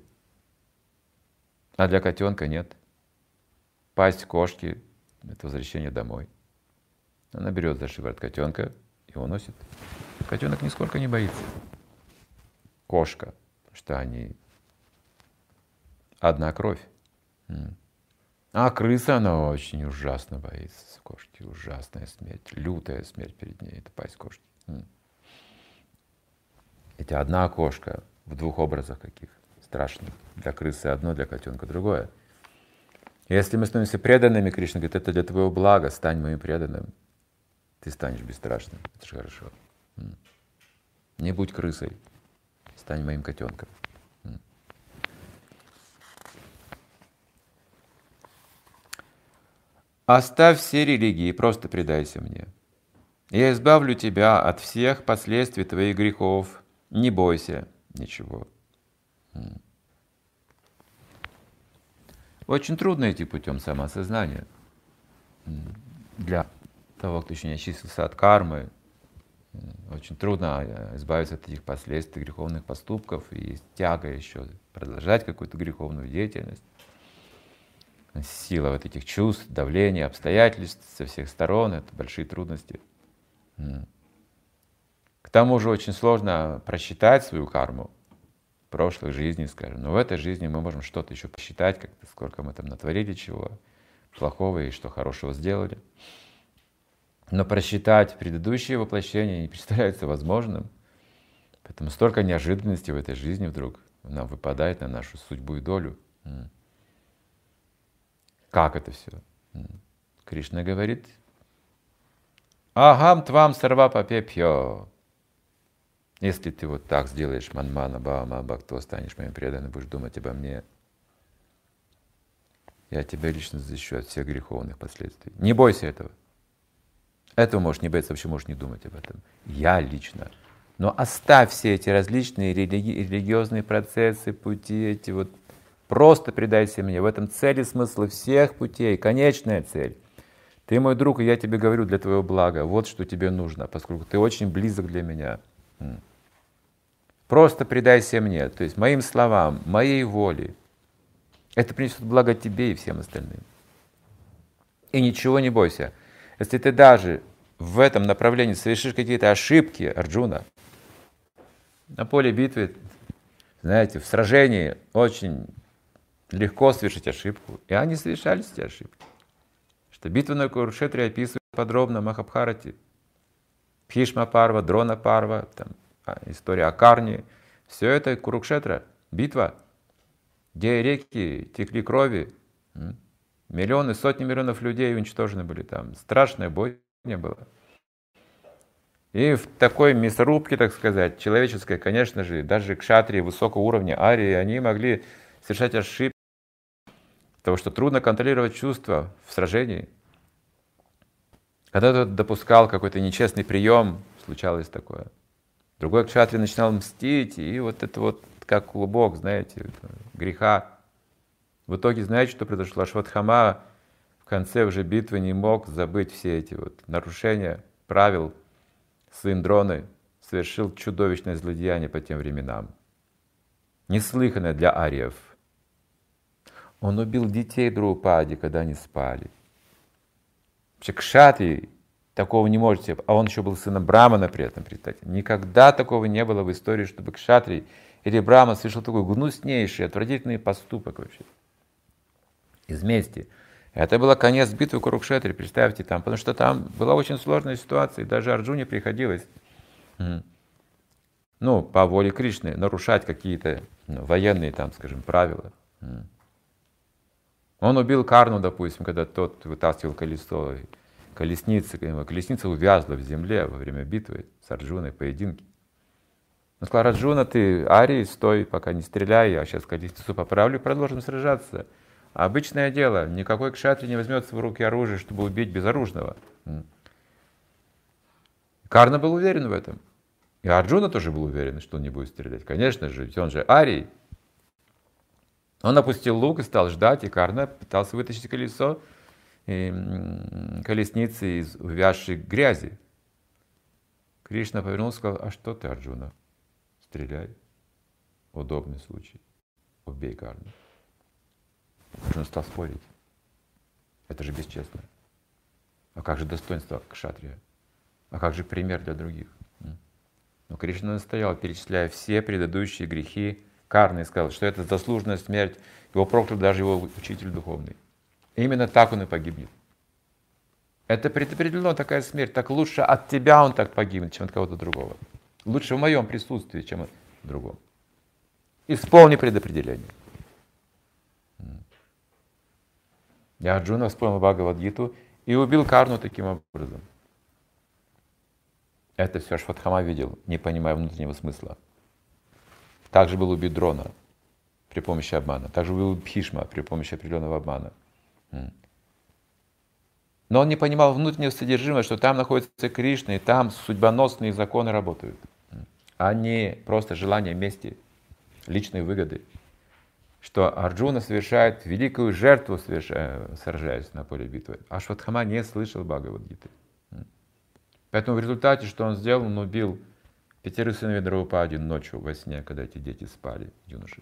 а для котенка нет. Пасть кошки — это возвращение домой. Она берет за шиворот котенка и уносит. Котенок нисколько не боится. Кошка, что они одна кровь. А крыса, она очень ужасно боится кошки. Ужасная смерть, лютая смерть перед ней. Это пасть кошки. Эти одна кошка в двух образах каких страшных. Для крысы одно, для котенка другое. Если мы становимся преданными, Кришна говорит, это для твоего блага, стань моим преданным. Ты станешь бесстрашным. Это же хорошо. Не будь крысой, стань моим котенком. Оставь все религии, просто предайся мне. Я избавлю тебя от всех последствий твоих грехов. Не бойся ничего. Очень трудно идти путем самоосознания. Для того, кто еще не очистился от кармы, очень трудно избавиться от этих последствий греховных поступков, и есть тяга еще продолжать какую-то греховную деятельность. Сила вот этих чувств, давления, обстоятельств со всех сторон — это большие трудности. К тому же очень сложно просчитать свою карму в прошлой жизни, скажем. Но в этой жизни мы можем что-то еще посчитать, как-то, сколько мы там натворили чего плохого и что хорошего сделали. Но просчитать предыдущие воплощения не представляется возможным. Поэтому столько неожиданностей в этой жизни вдруг нам выпадает на нашу судьбу и долю. Как это все? Кришна говорит: «Ахам твам сарва папепьё». Если ты вот так сделаешь манмана бхама бхакто, станешь моим преданным, будешь думать обо мне, я тебя лично защищу от всех греховных последствий. Не бойся этого. Этого можешь не бояться, вообще можешь не думать об этом. Я лично. Но оставь все эти различные религи- религиозные процессы, пути эти вот. Просто предайся мне. В этом цель и смысл всех путей, конечная цель. Ты мой друг, и я тебе говорю для твоего блага. Вот что тебе нужно, поскольку ты очень близок для меня. Просто предайся мне, то есть моим словам, моей воле. Это принесет благо тебе и всем остальным. И ничего не бойся. Если ты даже в этом направлении совершишь какие-то ошибки, Арджуна, на поле битвы, знаете, в сражении очень легко совершить ошибку. И они совершались эти ошибки. Что битва на Курукшетре описывает подробно в Махабхарате. Бхишма Парва, Дрона Парва, там, история о Карне. Все это Курукшетра, битва, где реки текли крови. Миллионы, сотни миллионов людей уничтожены были там. Страшная бойня была. И в такой мясорубке, так сказать, человеческой, конечно же, даже кшатрии высокого уровня, арии, они могли совершать ошибки, потому что трудно контролировать чувства в сражении. Когда кто-то допускал какой-то нечестный прием, случалось такое. Другой кшатрий начинал мстить, и вот это вот как клубок, знаете, греха. В итоге, знаете, что произошло? Ашватхама в конце уже битвы не мог забыть все эти вот нарушения правил. Сын Дроны совершил чудовищное злодеяние по тем временам. Неслыханное для ариев. Он убил детей Драупади, когда они спали. Вообще кшатрий такого не может себе, а он еще был сыном Брамана при этом, представьте. Никогда такого не было в истории, чтобы кшатрий или Браман совершил такой гнуснейший, отвратительный поступок вообще. Из мести. Это был конец битвы Курукшетре, представьте там, потому что там была очень сложная ситуация, и даже Арджуне приходилось, ну, по воле Кришны, нарушать какие-то ну, военные, там, скажем, правила. Он убил Карну, допустим, когда тот вытаскивал колесо, колесница, колесница увязла в земле во время битвы с Арджуной, поединки. Он сказал: Арджуна, ты арий, стой, пока не стреляй, я сейчас колесницу поправлю, продолжим сражаться. Обычное дело, никакой кшатри не возьмет в руки оружие, чтобы убить безоружного. Карна был уверен в этом. И Арджуна тоже был уверен, что он не будет стрелять. Конечно же, ведь он же арий. Он опустил лук и стал ждать, и Карна пытался вытащить колесо и колесницы из увязшей грязи. Кришна повернулся и сказал: а что ты, Арджуна? Стреляй. Удобный случай. Убей Карну. Он стал спорить. Это же бесчестно. А как же достоинство кшатрия? А как же пример для других? Но Кришна настоял, перечисляя все предыдущие грехи Карны, и сказал, что это заслуженная смерть. Его проклял даже его учитель духовный. И именно так он и погибнет. Это предопределено, такая смерть. Так лучше от тебя он так погибнет, чем от кого-то другого. Лучше в моем присутствии, чем от другого. Исполни предопределение. И Арджуна вспомнил Бхагавад-гиту и убил Карну таким образом. Это все Ашватхама видел, не понимая внутреннего смысла. Также был убит Дрона при помощи обмана. Также был убит Бхишма при помощи определенного обмана. Но он не понимал внутреннего содержимого, что там находится Кришна, и там судьбоносные законы работают, а не просто желание мести, личной выгоды. Что Арджуна совершает великую жертву, сражаясь на поле битвы. Ашватхама не слышал Бхагавад-гиты. Поэтому в результате, что он сделал, он убил пятерых сыновей Драупади ночью во сне, когда эти дети спали, юноши.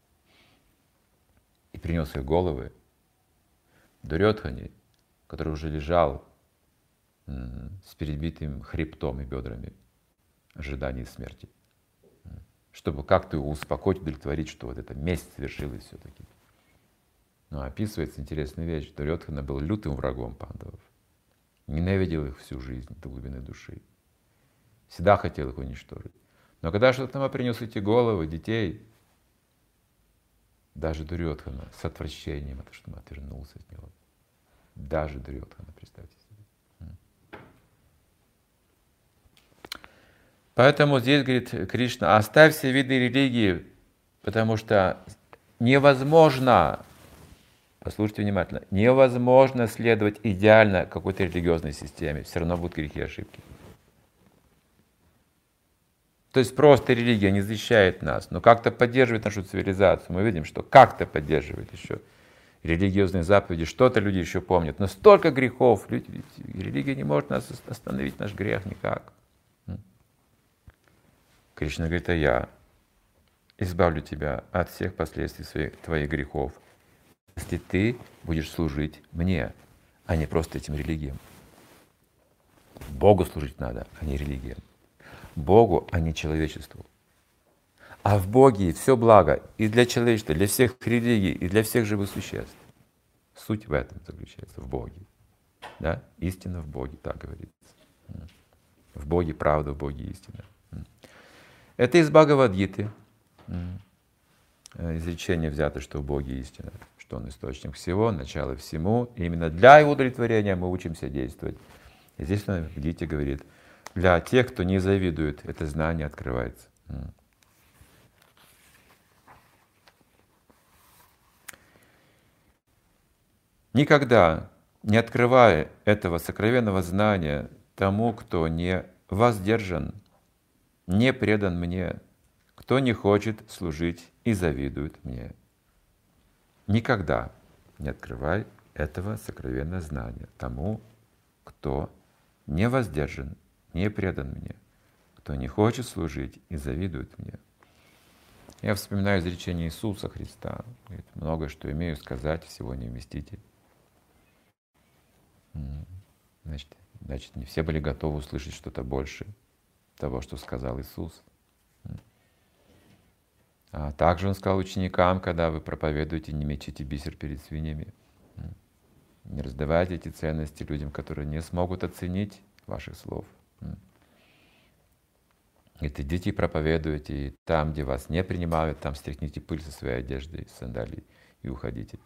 И принес их головы Дурьодхане, который уже лежал с перебитым хребтом и бедрами в ожидании смерти. Чтобы как-то успокоить, удовлетворить, что вот эта месть свершилась все-таки. Но описывается интересная вещь. Дурьодхана был лютым врагом пандавов. Ненавидел их всю жизнь до глубины души. Всегда хотел их уничтожить. Но когда Ашватхама принес эти головы детей, даже Дурьодхана с отвращением от Ашватхама отвернулся от него. Даже Дурьодхана, представьте себе. Поэтому здесь говорит Кришна: оставь все виды религии, потому что невозможно, послушайте внимательно, невозможно следовать идеально какой-то религиозной системе, все равно будут грехи и ошибки. То есть просто религия не защищает нас, но как-то поддерживает нашу цивилизацию. Мы видим, что как-то поддерживает еще религиозные заповеди, что-то люди еще помнят. Но столько грехов, люди, религия не может нас остановить, наш грех никак. Кришна говорит: а я избавлю тебя от всех последствий своих, твоих грехов, если ты будешь служить мне, а не просто этим религиям. Богу служить надо, а не религиям. Богу, а не человечеству. А в Боге все благо и для человечества, и для всех религий, и для всех живых существ. Суть в этом заключается, в Боге. Да? Истина в Боге, так говорится. В Боге правда, в Боге истина. Это из Бхагавад-гиты. Изречение взято, что в Боге истина, что Он источник всего, начало всему. И именно для Его удовлетворения мы учимся действовать. И здесь он в Гите говорит: для тех, кто не завидует, это знание открывается. Никогда не открывая этого сокровенного знания тому, кто не воздержан, не предан мне, кто не хочет служить и завидует мне. Никогда не открывай этого сокровенного знания тому, кто не воздержан, не предан мне, кто не хочет служить и завидует мне. Я вспоминаю изречение Иисуса Христа. Говорит, многое, что имею сказать, всего не вместите. Значит, значит, не все были готовы услышать что-то больше того, что сказал Иисус. А также Он сказал ученикам, когда вы проповедуете, не мечите бисер перед свиньями. Не раздавайте эти ценности людям, которые не смогут оценить ваших слов. И идите и проповедуйте, и там, где вас не принимают, там стряхните пыль со своей одежды, с сандалий и уходите.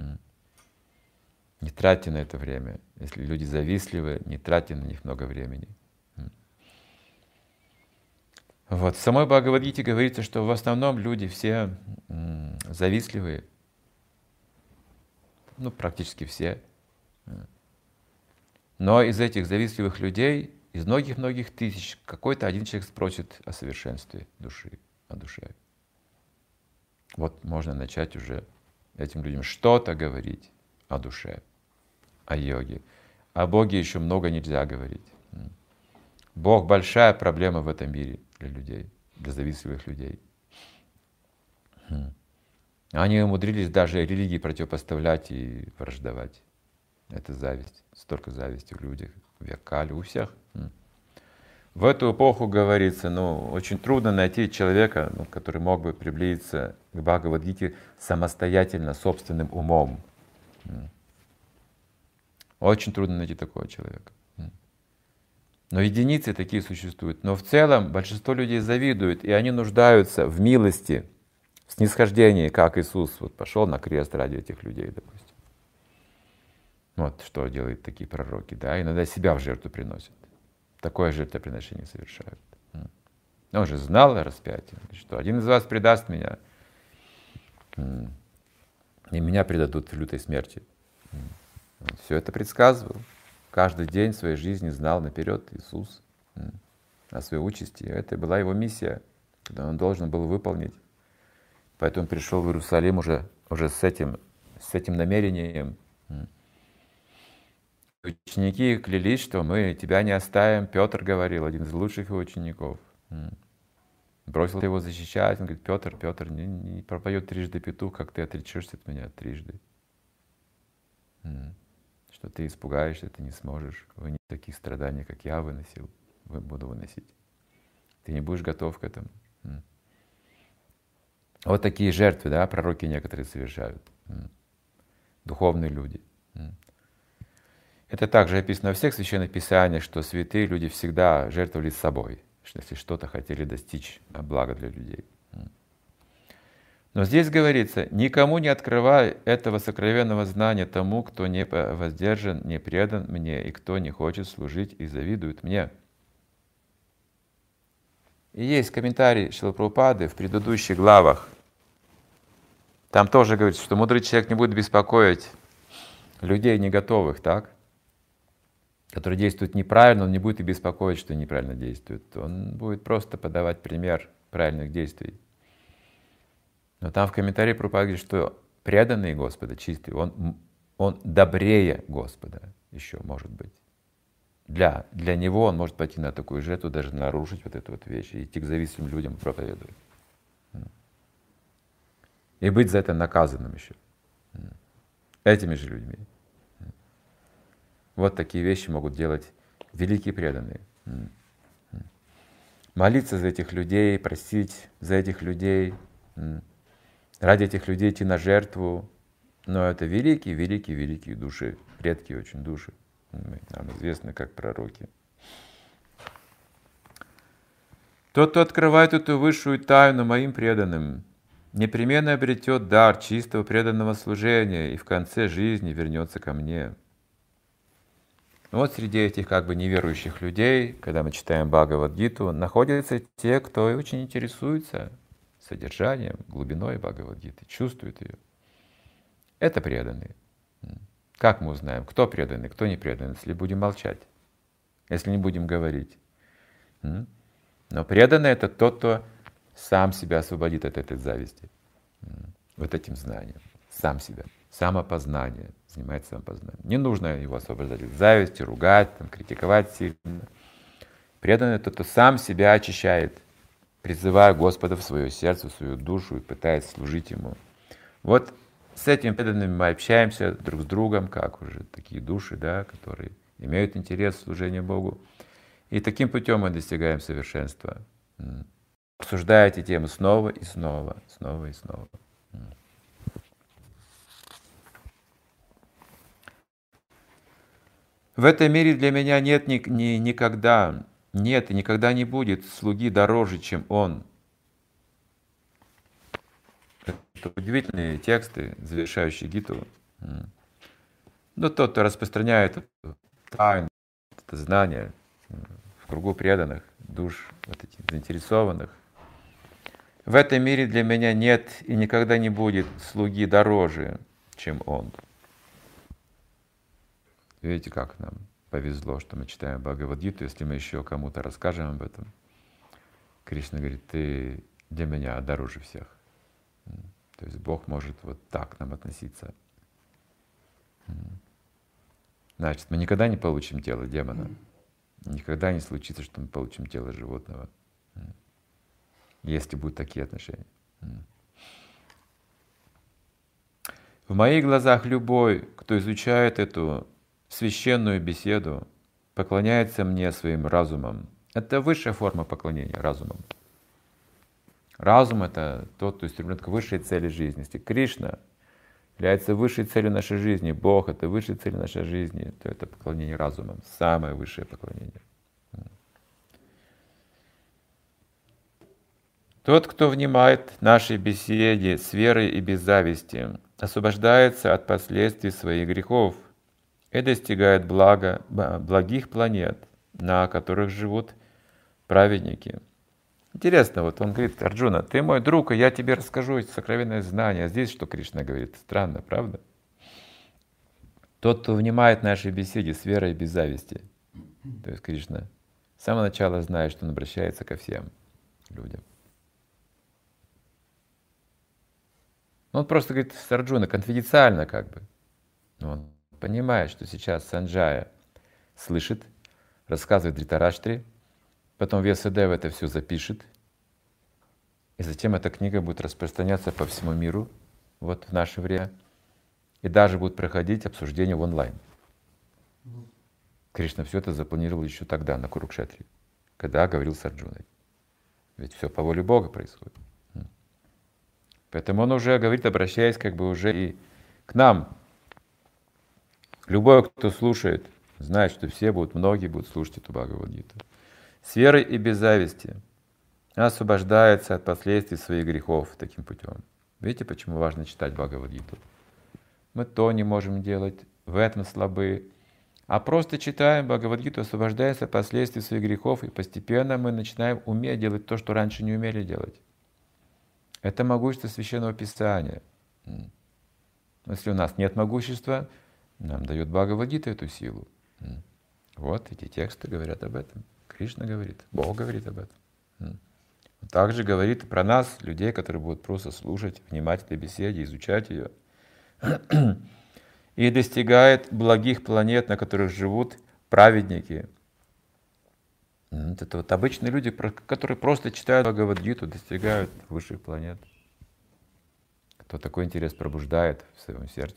Не тратьте на это время. Если люди завистливы, не тратьте на них много времени. Вот. В самой Бхагавад-гите говорится, что в основном люди все завистливые. Ну, практически все. Но из этих завистливых людей, из многих-многих тысяч, какой-то один человек спросит о совершенстве души, о душе. Вот можно начать уже этим людям что-то говорить о душе, о йоге. О Боге еще много нельзя говорить. Бог — большая проблема в этом мире для людей, для завистливых людей. Они умудрились даже религии противопоставлять и враждовать. Это зависть. Столько зависти в людях, в Век-кали, у всех. В эту эпоху, говорится, ну, очень трудно найти человека, ну, который мог бы приблизиться к Бхагавад-гите самостоятельно, собственным умом. Очень трудно найти такого человека. Но единицы такие существуют. Но в целом большинство людей завидуют, и они нуждаются в милости, в снисхождении, как Иисус вот пошел на крест ради этих людей, допустим. Вот что делают такие пророки, да, иногда себя в жертву приносят. Такое жертвоприношение совершают. Он же знал о распятии, что один из вас предаст меня, и меня предадут в лютой смерти. Он все это предсказывал. Каждый день своей жизни знал наперед Иисус о своей участи. Это была его миссия, которую он должен был выполнить. Поэтому пришел в Иерусалим уже, уже с, этим, с этим намерением. Ученики клялись, что мы тебя не оставим. Петр говорил, один из лучших его учеников. Бросил его защищать. Он говорит, Петр, Петр, не, не пропоет трижды петух, как ты отречешься от меня трижды. Что ты испугаешься, ты не сможешь. Вы не таких страданий, как я выносил, вы буду выносить. Ты не будешь готов к этому. Вот такие жертвы, да, пророки некоторые совершают. Духовные люди. Это также описано во всех священных писаниях, что святые люди всегда жертвовали собой, что если что-то хотели достичь блага для людей. Но здесь говорится, никому не открывай этого сокровенного знания тому, кто не воздержан, не предан мне, и кто не хочет служить и завидует мне. И есть комментарий Шрилы Прабхупады в предыдущих главах. Там тоже говорится, что мудрый человек не будет беспокоить людей не готовых, так? Которые действуют неправильно, он не будет их беспокоить, что неправильно действуют. Он будет просто подавать пример правильных действий. Но там в комментарии Прабхупада говорит, что преданный Господа, чистый, он, он добрее Господа еще может быть. Для, для него он может пойти на такую жертву, даже нарушить вот эту вот вещь, и идти к завистливым людям проповедовать. И быть за это наказанным еще. Этими же людьми. Вот такие вещи могут делать великие преданные. Молиться за этих людей, просить за этих людей, ради этих людей идти на жертву. Но это великие, великие, великие души, редкие очень души. Нам известны как пророки. Тот, кто открывает эту высшую тайну моим преданным, непременно обретет дар чистого преданного служения и в конце жизни вернется ко мне. Вот среди этих как бы неверующих людей, когда мы читаем Бхагавад-гиту, находятся те, кто очень интересуется содержанием, глубиной Бхагавад-гиты, чувствует ее. Это преданные. Как мы узнаем, кто преданный, кто не преданный, если будем молчать, если не будем говорить? Но преданный — это тот, кто сам себя освободит от этой зависти, вот этим знанием, сам себя, самопознание, занимается самопознанием. Не нужно его освобождать от зависти, ругать, там, критиковать сильно. Преданный — это тот, кто сам себя очищает, призывая Господа в свое сердце, в свою душу и пытаясь служить Ему. Вот с этими преданными мы общаемся друг с другом, как уже такие души, да, которые имеют интерес в служении Богу. И таким путем мы достигаем совершенства, обсуждая эти темы снова и снова, снова и снова. В этом мире для меня нет ни, ни, никогда, нет и никогда не будет слуги дороже, чем он. Это удивительные тексты, завершающие гиту. Но тот, кто распространяет тайну, это знание в кругу преданных душ, вот этих заинтересованных. В этом мире для меня нет и никогда не будет слуги дороже, чем он. Видите, как нам повезло, что мы читаем Бхагавад-гиту, если мы еще кому-то расскажем об этом. Кришна говорит: ты для меня дороже всех. То есть Бог может вот так к нам относиться. Значит, мы никогда не получим тело демона. Никогда не случится, что мы получим тело животного, если будут такие отношения. В моих глазах любой, кто изучает эту священную беседу, поклоняется мне своим разумом. Это высшая форма поклонения разумом. Разум — это тот, кто стремится к высшей цели жизни. Если Кришна является высшей целью нашей жизни, Бог — это высшая цель нашей жизни, то это поклонение разумом, самое высшее поклонение. Тот, кто внимает нашей беседе с верой и без зависти, освобождается от последствий своих грехов и достигает блага, благих планет, на которых живут праведники. Интересно, вот он говорит: Арджуна, ты мой друг, и я тебе расскажу сокровенное знание. А здесь что Кришна говорит? Странно, правда? Тот, кто внимает нашей беседе с верой и без зависти. То есть Кришна с самого начала знает, что он обращается ко всем людям. Он просто говорит с Арджуной конфиденциально как бы. Он понимает, что сейчас Санджая слышит, рассказывает Дритараштре, потом Вьясадева это все запишет, и затем эта книга будет распространяться по всему миру, вот в наше время, и даже будет проходить обсуждение в онлайн. Кришна все это запланировал еще тогда, на Курукшетре, когда говорил с Арджуной. Ведь все по воле Бога происходит. Поэтому он уже говорит, обращаясь как бы уже и к нам. Любой, кто слушает, знает, что все будут, многие будут слушать эту Бхагавад-гиту. С верой и без зависти освобождается от последствий своих грехов таким путем. Видите, почему важно читать Бхагавад-гиту? Мы то не можем делать, в этом слабы. А просто читаем Бхагавад-гиту, освобождаясь от последствий своих грехов, и постепенно мы начинаем уметь делать то, что раньше не умели делать. Это могущество Священного Писания. Если у нас нет могущества, нам дает Бхагавад-гита эту силу. Вот эти тексты говорят об этом. Кришна говорит, Бог говорит об этом. Он также говорит про нас, людей, которые будут просто слушать, внимать этой беседе, изучать ее. И достигает благих планет, на которых живут праведники. Это вот обычные люди, которые просто читают Бхагавад-гиту, достигают высших планет. Кто такой интерес пробуждает в своем сердце.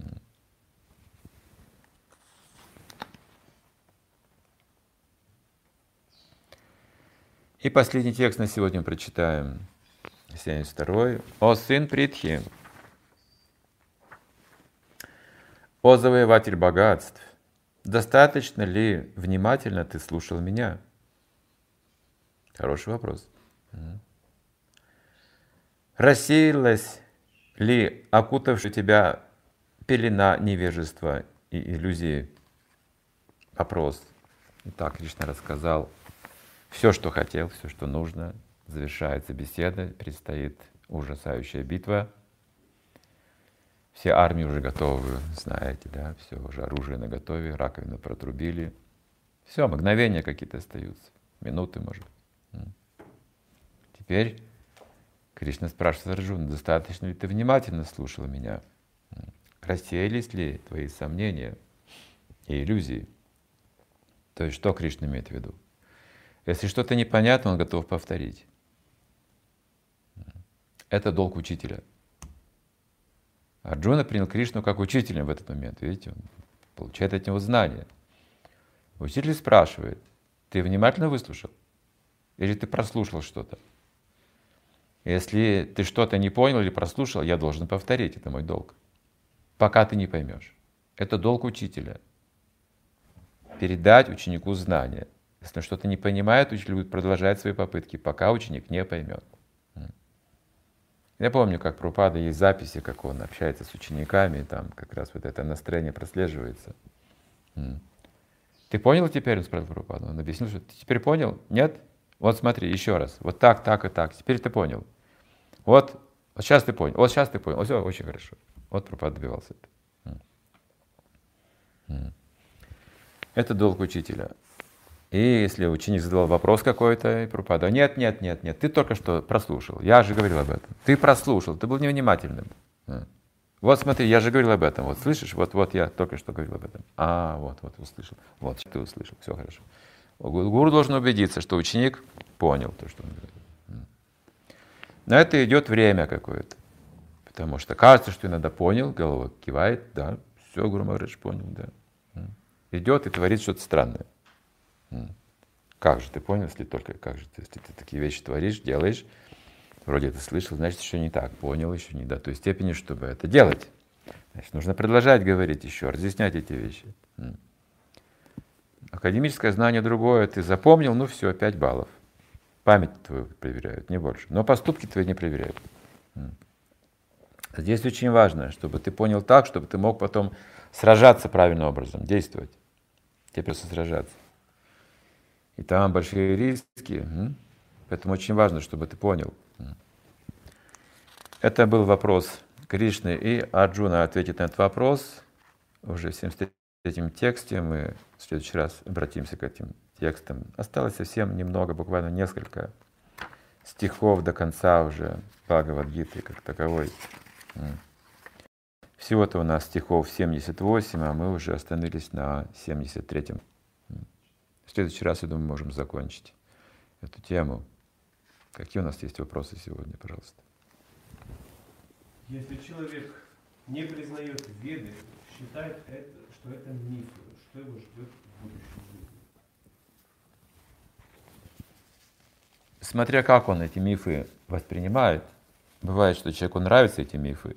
И последний текст на сегодня прочитаем. семьдесят второй. «О сын Притхи, о завоеватель богатств, достаточно ли внимательно ты слушал меня?» Хороший вопрос. Рассеялась ли окутавшая тебя пелена невежества и иллюзии вопрос. Итак, Кришна рассказал все, что хотел, все, что нужно. Завершается беседа, предстоит ужасающая битва. Все армии уже готовы, знаете, да, все, уже оружие наготове, раковину протрубили. Все, мгновения какие-то остаются, минуты, может. Теперь Кришна спрашивает Арджуна: достаточно ли ты внимательно слушал меня? Рассеялись ли твои сомнения и иллюзии? То есть что Кришна имеет в виду? Если что-то непонятно, он готов повторить. Это долг учителя. Арджуна принял Кришну как учителя в этот момент. Видите, он получает от него знания. Учитель спрашивает: ты внимательно выслушал? Или ты прослушал что-то? Если ты что-то не понял или прослушал, я должен повторить, это мой долг. Пока ты не поймешь. Это долг учителя. Передать ученику знания. Если он что-то не понимает, учитель будет продолжать свои попытки, пока ученик не поймет. Я помню, как Прабхупада, есть записи, как он общается с учениками, и там как раз вот это настроение прослеживается. Ты понял теперь? Он спросил Прабхупаду. Он объяснил, что ты теперь понял? Нет? Вот смотри, еще раз. Вот так, так и так. Теперь ты понял. Вот, вот сейчас ты понял. Вот сейчас ты понял. Вот все, очень хорошо. Вот Прабхупада добивался этого. Это долг учителя. И если ученик задал вопрос какой-то, и Прабхупада: нет, нет, нет, нет, ты только что прослушал. Я же говорил об этом. Ты прослушал, ты был невнимательным. Вот смотри, я же говорил об этом. Вот слышишь? Вот, вот я только что говорил об этом. А, вот, вот услышал. Вот, ты услышал. Все хорошо. Гуру должен убедиться, что ученик понял то, что он говорит. На это идет время какое-то. Потому что кажется, что иногда понял, голова кивает, да, все, Гуру Махарадж понял, да. Идет и творит что-то странное. Как же ты понял, если только, как же ты, если ты такие вещи творишь, делаешь, вроде ты слышал, значит, еще не так, понял, еще не до той степени, чтобы это делать. Значит, нужно продолжать говорить еще, разъяснять эти вещи. Академическое знание другое, ты запомнил, ну все, пять баллов. Память твою проверяют, не больше. Но поступки твои не проверяют. Здесь очень важно, чтобы ты понял так, чтобы ты мог потом сражаться правильным образом, действовать. Тебе просто сражаться. И там большие риски, поэтому очень важно, чтобы ты понял. Это был вопрос Кришны, и Арджуна ответит на этот вопрос уже в семьдесят третьем тексте. Мы в следующий раз обратимся к этим текстам. Осталось совсем немного, буквально несколько стихов до конца уже Бхагавад-гиты как таковой. Всего-то у нас стихов семьдесят восемь, а мы уже остановились на семьдесят третьем. В следующий раз, я думаю, можем закончить эту тему. Какие у нас есть вопросы сегодня, пожалуйста? Если человек не признает Веды, считает, это, что это мифы, что его ждет в будущем жизни? Смотря как он эти мифы воспринимает. Бывает, что человеку нравятся эти мифы.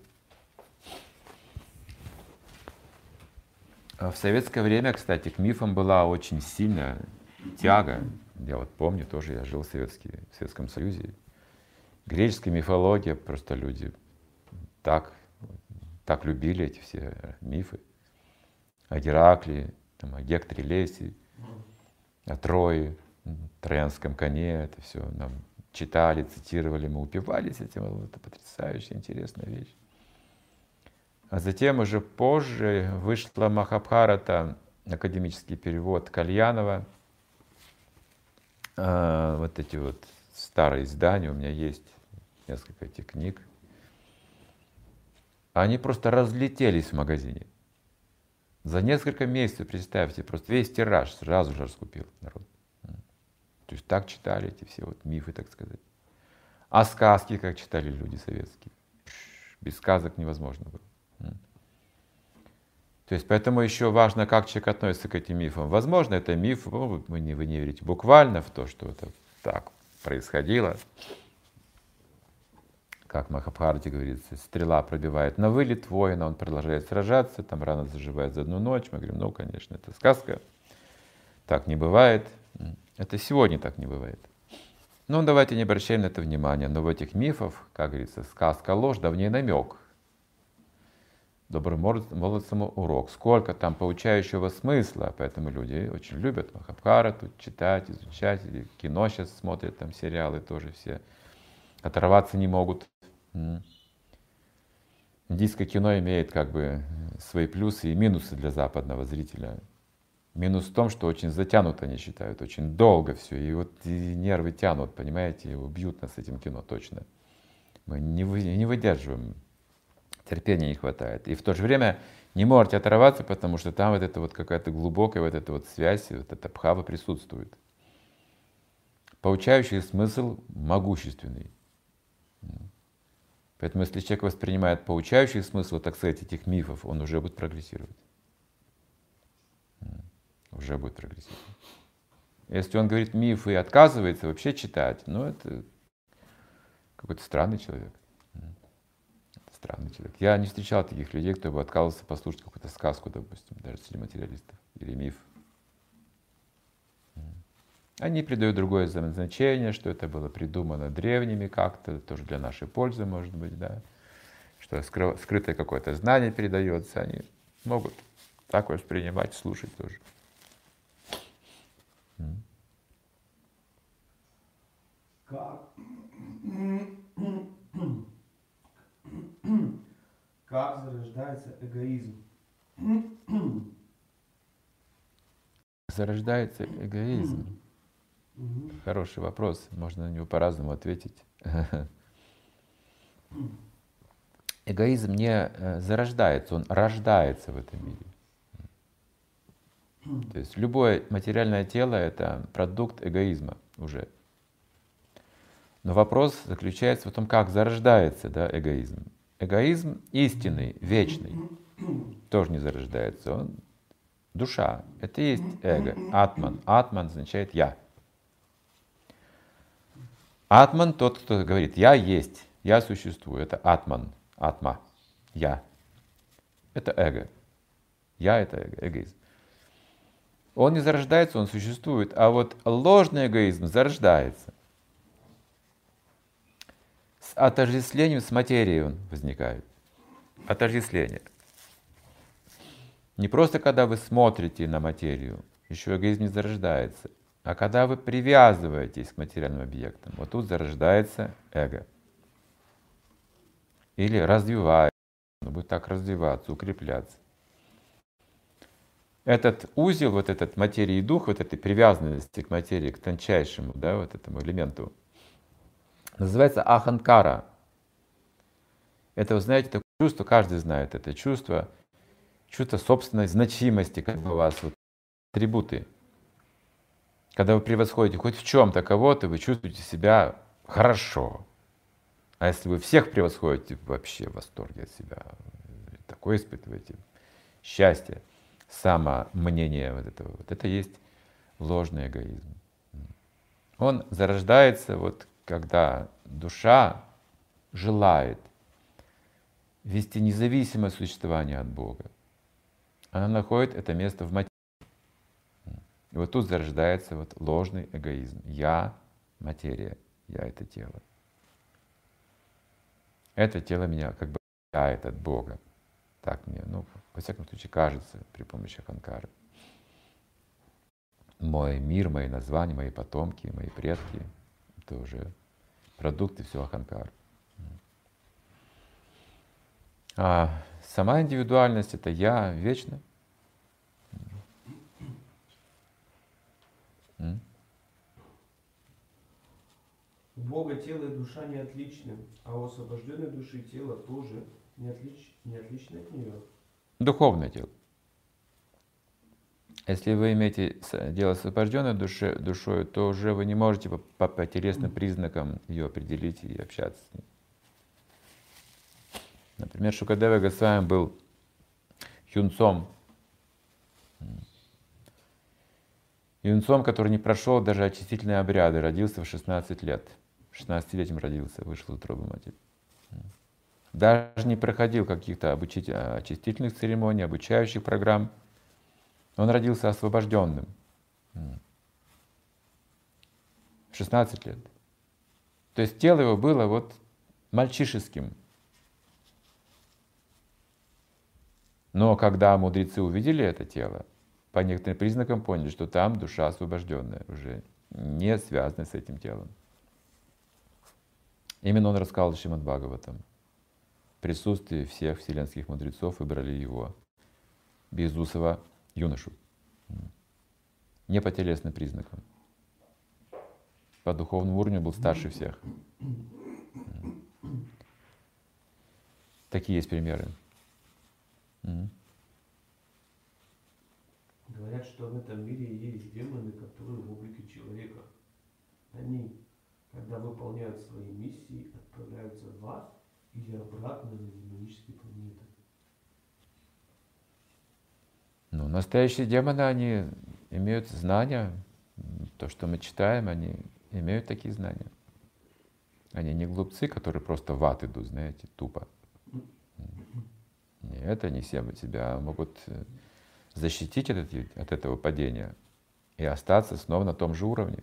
В советское время, кстати, к мифам была очень сильная тяга. Я вот помню, тоже я жил в, Советский, в Советском Союзе. Греческая мифология, просто люди так, так любили эти все мифы. О Геракле, там, о Гекторе Лесе, о Трое, троянском коне. Это все нам читали, цитировали, мы упивались этим. Это потрясающая, интересная вещь. А затем уже позже вышла Махабхарата, академический перевод Кальянова. А, вот эти вот старые издания, у меня есть несколько этих книг. Они просто разлетелись в магазине. За несколько месяцев, представьте, просто весь тираж сразу же раскупил народ. То есть так читали эти все вот мифы, так сказать. А сказки, как читали люди советские. Без сказок невозможно было. То есть поэтому еще важно, как человек относится к этим мифам. Возможно, это миф, вы не, вы не верите буквально в то, что это так происходило. Как в Махабхарате говорится, стрела пробивает на вылет воина, он продолжает сражаться, там рана заживает за одну ночь. Мы говорим, ну, конечно, это сказка, так не бывает. Это сегодня так не бывает. Ну, давайте не обращаем на это внимания. Но в этих мифах, как говорится, сказка ложь, да в ней намек. добрым молодцам урок. Сколько там поучающего смысла, поэтому люди очень любят Махабхарату читать, изучать, или кино сейчас смотрят, там сериалы тоже все, оторваться не могут. Индийское кино имеет как бы свои плюсы и минусы для западного зрителя. Минус в том, что очень затянуто они считают, очень долго все, и вот и нервы тянут, понимаете, убьют нас этим кино точно. Мы не, вы, не выдерживаем, терпения не хватает. И в то же время не можете оторваться, потому что там вот эта вот какая-то глубокая вот эта вот связь, вот эта бхава присутствует. Поучающий смысл могущественный. Поэтому если человек воспринимает поучающий смысл, так сказать, этих мифов, он уже будет прогрессировать. Уже будет прогрессировать. Если он говорит мифы и отказывается вообще читать, ну это какой-то странный человек. Это странный человек. Я не встречал таких людей, кто бы отказывался послушать какую-то сказку, допустим, даже среди материалистов, или миф. Они придают другое значение, что это было придумано древними как-то, тоже для нашей пользы, может быть, да, что скрытое какое-то знание передается, они могут так воспринимать, слушать тоже. Как, как зарождается эгоизм? Зарождается эгоизм. Хороший вопрос, можно на него по-разному ответить. Эгоизм не зарождается, он рождается в этом мире. То есть любое материальное тело — это продукт эгоизма уже. Но вопрос заключается в том, как зарождается, да, эгоизм. Эгоизм истинный, вечный, тоже не зарождается. Он душа. Это и есть эго. Атман. Атман означает «я». Атман — тот, кто говорит «я есть», «я существую». Это атман, атма, «я». Это эго. «Я» — это эго, эгоизм. Он не зарождается, он существует. А вот ложный эгоизм зарождается. С отождествлением с материей он возникает. Отождествление. Не просто когда вы смотрите на материю, еще эгоизм не зарождается, а когда вы привязываетесь к материальным объектам, вот тут зарождается эго. Или развивается, оно будет так развиваться, укрепляться. Этот узел, вот этот материи и дух, вот этой привязанности к материи, к тончайшему, да, вот этому элементу, называется аханкара. Это, вы знаете, такое чувство, каждый знает это чувство, чувство собственной значимости, как бы у вас вот атрибуты. Когда вы превосходите хоть в чем-то кого-то, вы чувствуете себя хорошо. А если вы всех превосходите, вообще в восторге от себя, такое испытываете счастье, самомнение вот этого. Вот это есть ложный эгоизм. Он зарождается, вот, когда душа желает вести независимое существование от Бога. Она находит это место в материи. И вот тут зарождается вот ложный эгоизм. Я — материя, я — это тело. Это тело меня как бы отделяет от Бога. Так мне, ну, во всяком случае, кажется при помощи аханкары. Мой мир, мои названия, мои потомки, мои предки — это уже продукты всего аханкары. А сама индивидуальность — это я вечно. У Бога тело и душа не отличны, а у освобожденной души тело тоже не, отлич... не отлично от нее. Духовное тело. Если вы имеете дело с освобожденной душе, душой, то уже вы не можете по, по, по телесным признакам ее определить и общаться с ней. Например, Шукадева Госвами был юнцом. Юнцом, который не прошел даже очистительные обряды, родился в шестнадцать лет. шестнадцатилетием родился, вышел из утробы матери. Даже не проходил каких-то обучить, очистительных церемоний, обучающих программ. Он родился освобожденным. В шестнадцать лет. То есть тело его было вот мальчишеским. Но когда мудрецы увидели это тело, по некоторым признакам поняли, что там душа освобожденная, уже не связанная с этим телом. Именно он рассказал Шримад Бхагаватам. В присутствии всех вселенских мудрецов выбрали его, безусого юношу. Не по телесным признакам. По духовному уровню был старше всех. Такие есть примеры. Говорят, что в этом мире есть демоны, которые в облике человека. Они, когда выполняют свои миссии, отправляются в ад или обратно на демонические планеты. Ну, настоящие демоны, они имеют знания. То, что мы читаем, они имеют такие знания. Они не глупцы, которые просто в ад идут, знаете, тупо. Нет, они себя могут защитить от, от этого падения и остаться снова на том же уровне.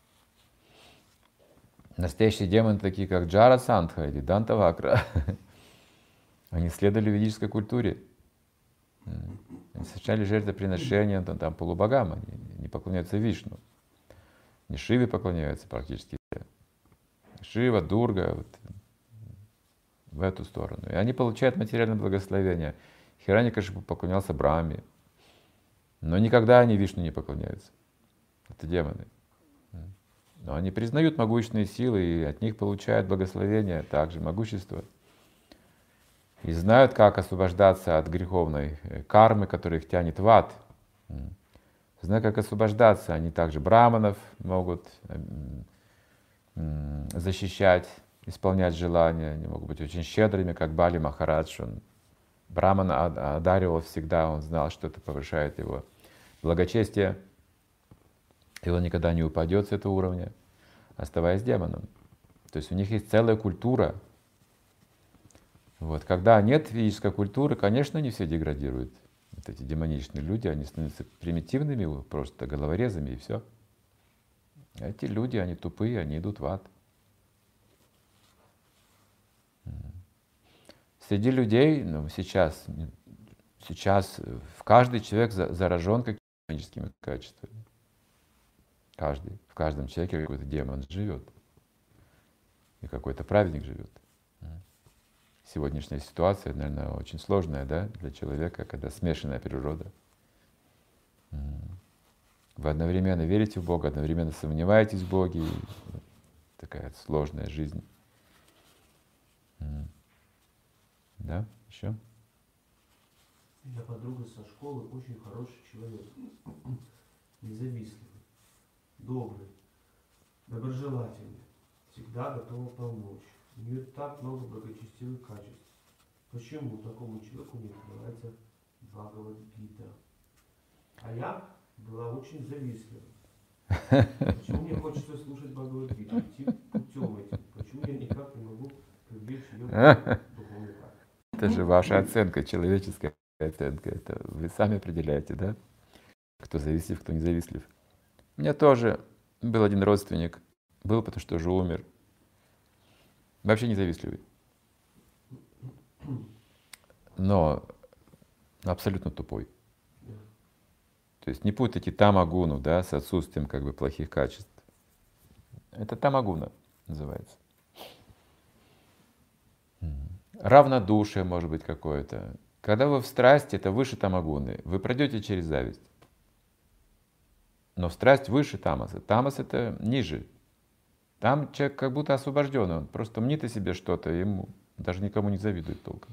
Настоящие демоны, такие как Джарасандха или Дантавакра, они следовали ведической культуре. Они совершали жертвоприношения там, там, полубогам, они не поклоняются Вишну. Не Шиве поклоняются практически все. Шива, Дурга, вот, в эту сторону. И они получают материальное благословение. Хираньякашипу поклонялся Брахме. Но никогда они Вишну не поклоняются. Это демоны. Но они признают могущественные силы и от них получают благословение, также могущество. И знают, как освобождаться от греховной кармы, которая их тянет в ад. Знают, как освобождаться. Они также браманов могут защищать, исполнять желания. Они могут быть очень щедрыми, как Бали Махарадж. Он брамана одаривал всегда, он знал, что это повышает его благочестие. И он никогда не упадет с этого уровня, оставаясь демоном. То есть у них есть целая культура. Вот. Когда нет физической культуры, конечно, не все деградируют. Вот эти демоничные люди, они становятся примитивными, просто головорезами, и все. Эти люди, они тупые, они идут в ад. Среди людей, ну, сейчас, сейчас в каждый человек заражен какими-то демоническими качествами. Каждый, в каждом человеке какой-то демон живет. И какой-то праведник живет. Сегодняшняя ситуация, наверное, очень сложная, да, для человека, когда смешанная природа. Вы одновременно верите в Бога, одновременно сомневаетесь в Боге. Такая сложная жизнь. Да, еще? У меня подруга со школы очень хороший человек. Независимый, добрый, доброжелательный, всегда готова помочь. У нее так много благочестивых качеств. Почему такому человеку не открывается Бхагавад-гита? А я была очень завистлива. Почему мне хочется слушать Бхагавад-гиту, идти путем этим? Почему я никак не могу привлечь ее к духовной практике? Это же ваша оценка, человеческая оценка. Это вы сами определяете, да? Кто завистлив, кто не завистлив. У меня тоже был один родственник. Был, потому что уже умер. Вообще независтливый. Но абсолютно тупой. То есть не путайте тамагуну, да, с отсутствием как бы плохих качеств. Это тамагуна называется. Равнодушие может быть какое-то. Когда вы в страсти, это выше тамагуны. Вы пройдете через зависть. Но страсть выше тамаса. Тамас — это ниже. Там человек как будто освобожден, он просто мнит о себе что-то, ему даже никому не завидует толком.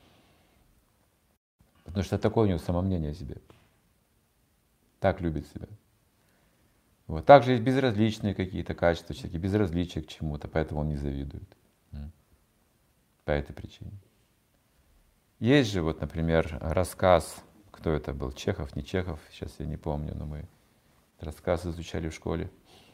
Потому что такое у него самомнение о себе. Так любит себя. Вот. Также есть безразличные какие-то качества человека, безразличие к чему-то, поэтому он не завидует. По этой причине. Есть же, вот, например, рассказ, кто это был, Чехов, не Чехов, сейчас я не помню, но мы рассказ изучали в школе,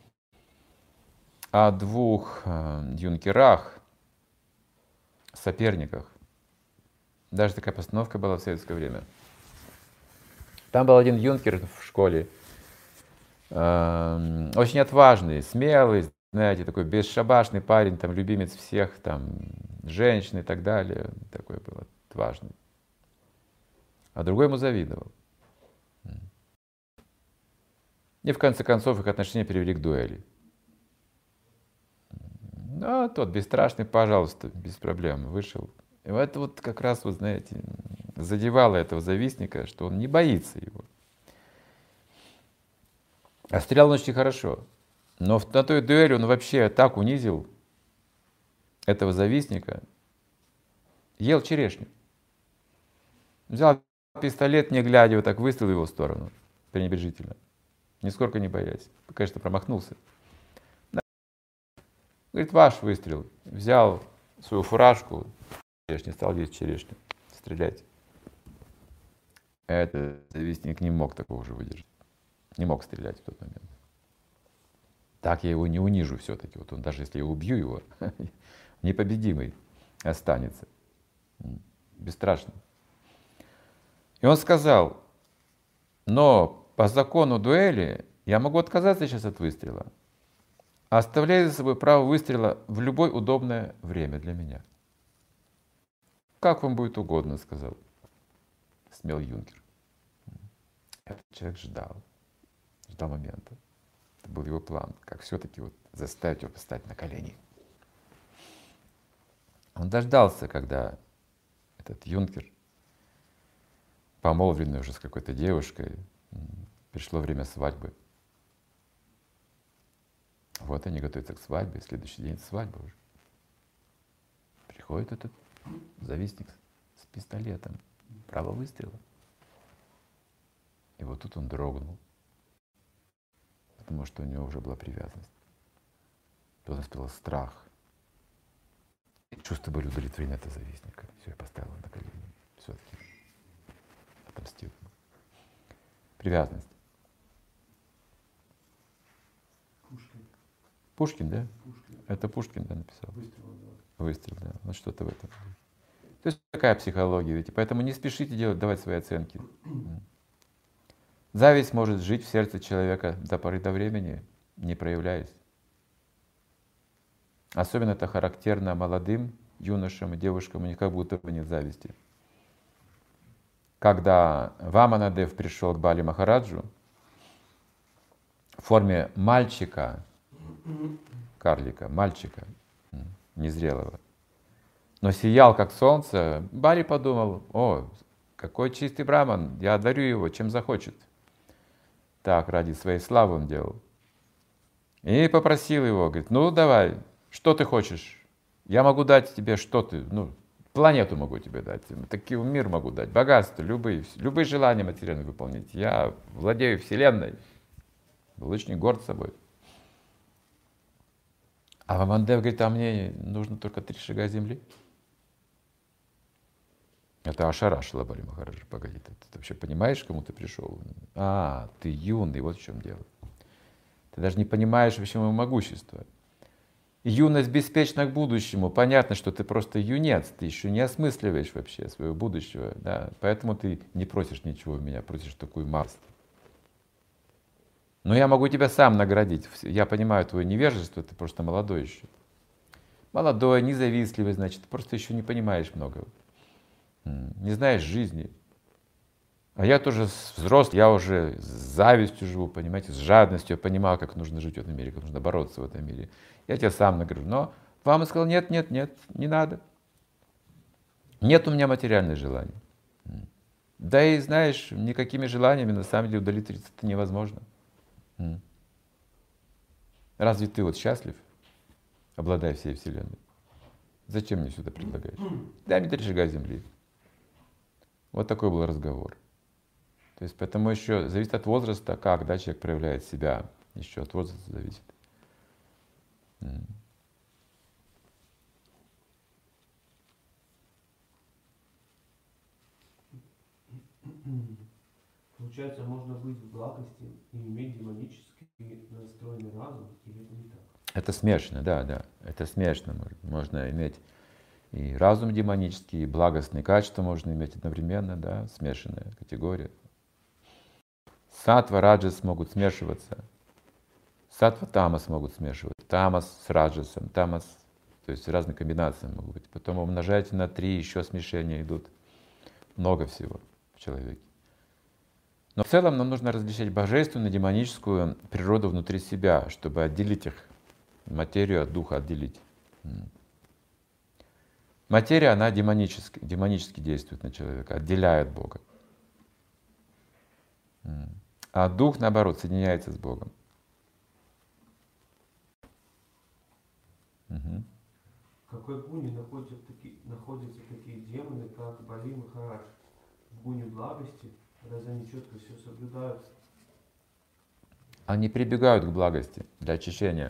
о двух э, юнкерах, соперниках. Даже такая постановка была в советское время. Там был один юнкер в школе, э, очень отважный, смелый, знаете, такой бесшабашный парень, там, любимец всех, там, женщин и так далее. Такой был отважный. а другой ему завидовал. И в конце концов их отношения привели к дуэли. А тот бесстрашный, пожалуйста, без проблем, вышел. И это вот как раз, вот знаете, задевало этого завистника, что он не боится его. А стрелял он очень хорошо. Но на той дуэли он вообще так унизил этого завистника. Ел черешню. Взял пистолет, не глядя, вот так выстрелил в его сторону, пренебрежительно. Нисколько не боясь. Конечно, промахнулся. Говорит, ваш выстрел. Взял свою фуражку, черешню, стал есть черешню, стрелять. Этот завистник не мог такого же выдержать. Не мог стрелять в тот момент. Так я его не унижу все-таки. Вот он, даже если я убью его, непобедимый останется. Бесстрашный. И он сказал, но по закону дуэли я могу отказаться сейчас от выстрела, оставляя за собой право выстрела в любое удобное время для меня. Как вам будет угодно, сказал смел юнкер. Этот человек ждал, ждал момента. Это был его план, как все-таки вот заставить его встать на колени. Он дождался, когда этот юнкер, помолвленный уже с какой-то девушкой, пришло время свадьбы. Вот они готовятся к свадьбе, следующий день свадьба уже. Приходит этот завистник с пистолетом, право выстрела. И вот тут он дрогнул, потому что у него уже была привязанность. Он испытал страх. И чувства были удовлетворены от завистника. Все, я поставил на колени. Все-таки отомстил. Привязанность. Пушкин. Пушкин, да? Пушкин. Это Пушкин, да, написал? Выстрел, да. Выстрел, да. Вот что-то в этом. То есть такая психология, видите. Поэтому не спешите делать, давать свои оценки. Зависть может жить в сердце человека до поры до времени, не проявляясь. Особенно это характерно молодым юношам и девушкам, у них как будто бы нет зависти. Когда Ваманадев пришел к Бали Махараджу в форме мальчика, карлика, мальчика, незрелого, но сиял как солнце, Бали подумал, о, какой чистый браман, я одарю его, чем захочет. Так, ради своей славы он делал. И попросил его, говорит, ну давай, что ты хочешь? Я могу дать тебе, что ты, ну, планету могу тебе дать, такой мир могу дать, богатство, любые, любые желания материальные выполнить. Я владею вселенной. Был очень горд собой. А Вамандев говорит, а мне нужно только три шага земли. Это ошарашило Бали Махараджа. Погоди, ты, ты вообще понимаешь, к кому ты пришел? А, ты юный, вот в чем дело. Ты даже не понимаешь вообще моего могущества. Юность беспечна к будущему. Понятно, что ты просто юнец, ты еще не осмысливаешь вообще своего будущего. Да? Поэтому ты не просишь ничего у меня, просишь такую массу. Но я могу тебя сам наградить. Я понимаю твое невежество, ты просто молодой еще. Молодой, независтливый, значит, ты просто еще не понимаешь многого. Не знаешь жизни. А я тоже взрослый, я уже с завистью живу, понимаете, с жадностью. Я понимаю, как нужно жить в этом мире, как нужно бороться в этом мире. Я тебя сам награжу. Но вам сказал, нет, нет, нет, не надо. Нет у меня материальных желаний. Да и знаешь, никакими желаниями на самом деле удовлетвориться это невозможно. Разве ты вот счастлив, обладая всей вселенной? Зачем мне сюда предлагаешь? Дай мне три шага земли. Вот такой был разговор. То есть поэтому еще зависит от возраста, как да, человек проявляет себя. Еще от возраста зависит. Получается, можно быть в благости и иметь демонически настроенный разум, или это не так? Это смешно, да, да. Это смешно. Можно иметь и разум демонический, и благостные качества можно иметь одновременно, да, смешанная категория. Сатва, раджас могут смешиваться. Сатва, тамас могут смешиваться. Тамас с раджасом, тамас, то есть разные комбинации могут быть. Потом умножайте на три, еще смешения идут. Много всего. в человеке. Но в целом нам нужно различать божественную и демоническую природу внутри себя, чтобы отделить их, материю от духа отделить. Материя, она демонически, демонически действует на человека, отделяет Бога. А дух, наоборот, соединяется с Богом. Угу. В какой гуне находятся такие, находятся такие демоны, как Балим и Хараш? В гуне благости, раз они четко все соблюдают. Они прибегают к благости для очищения.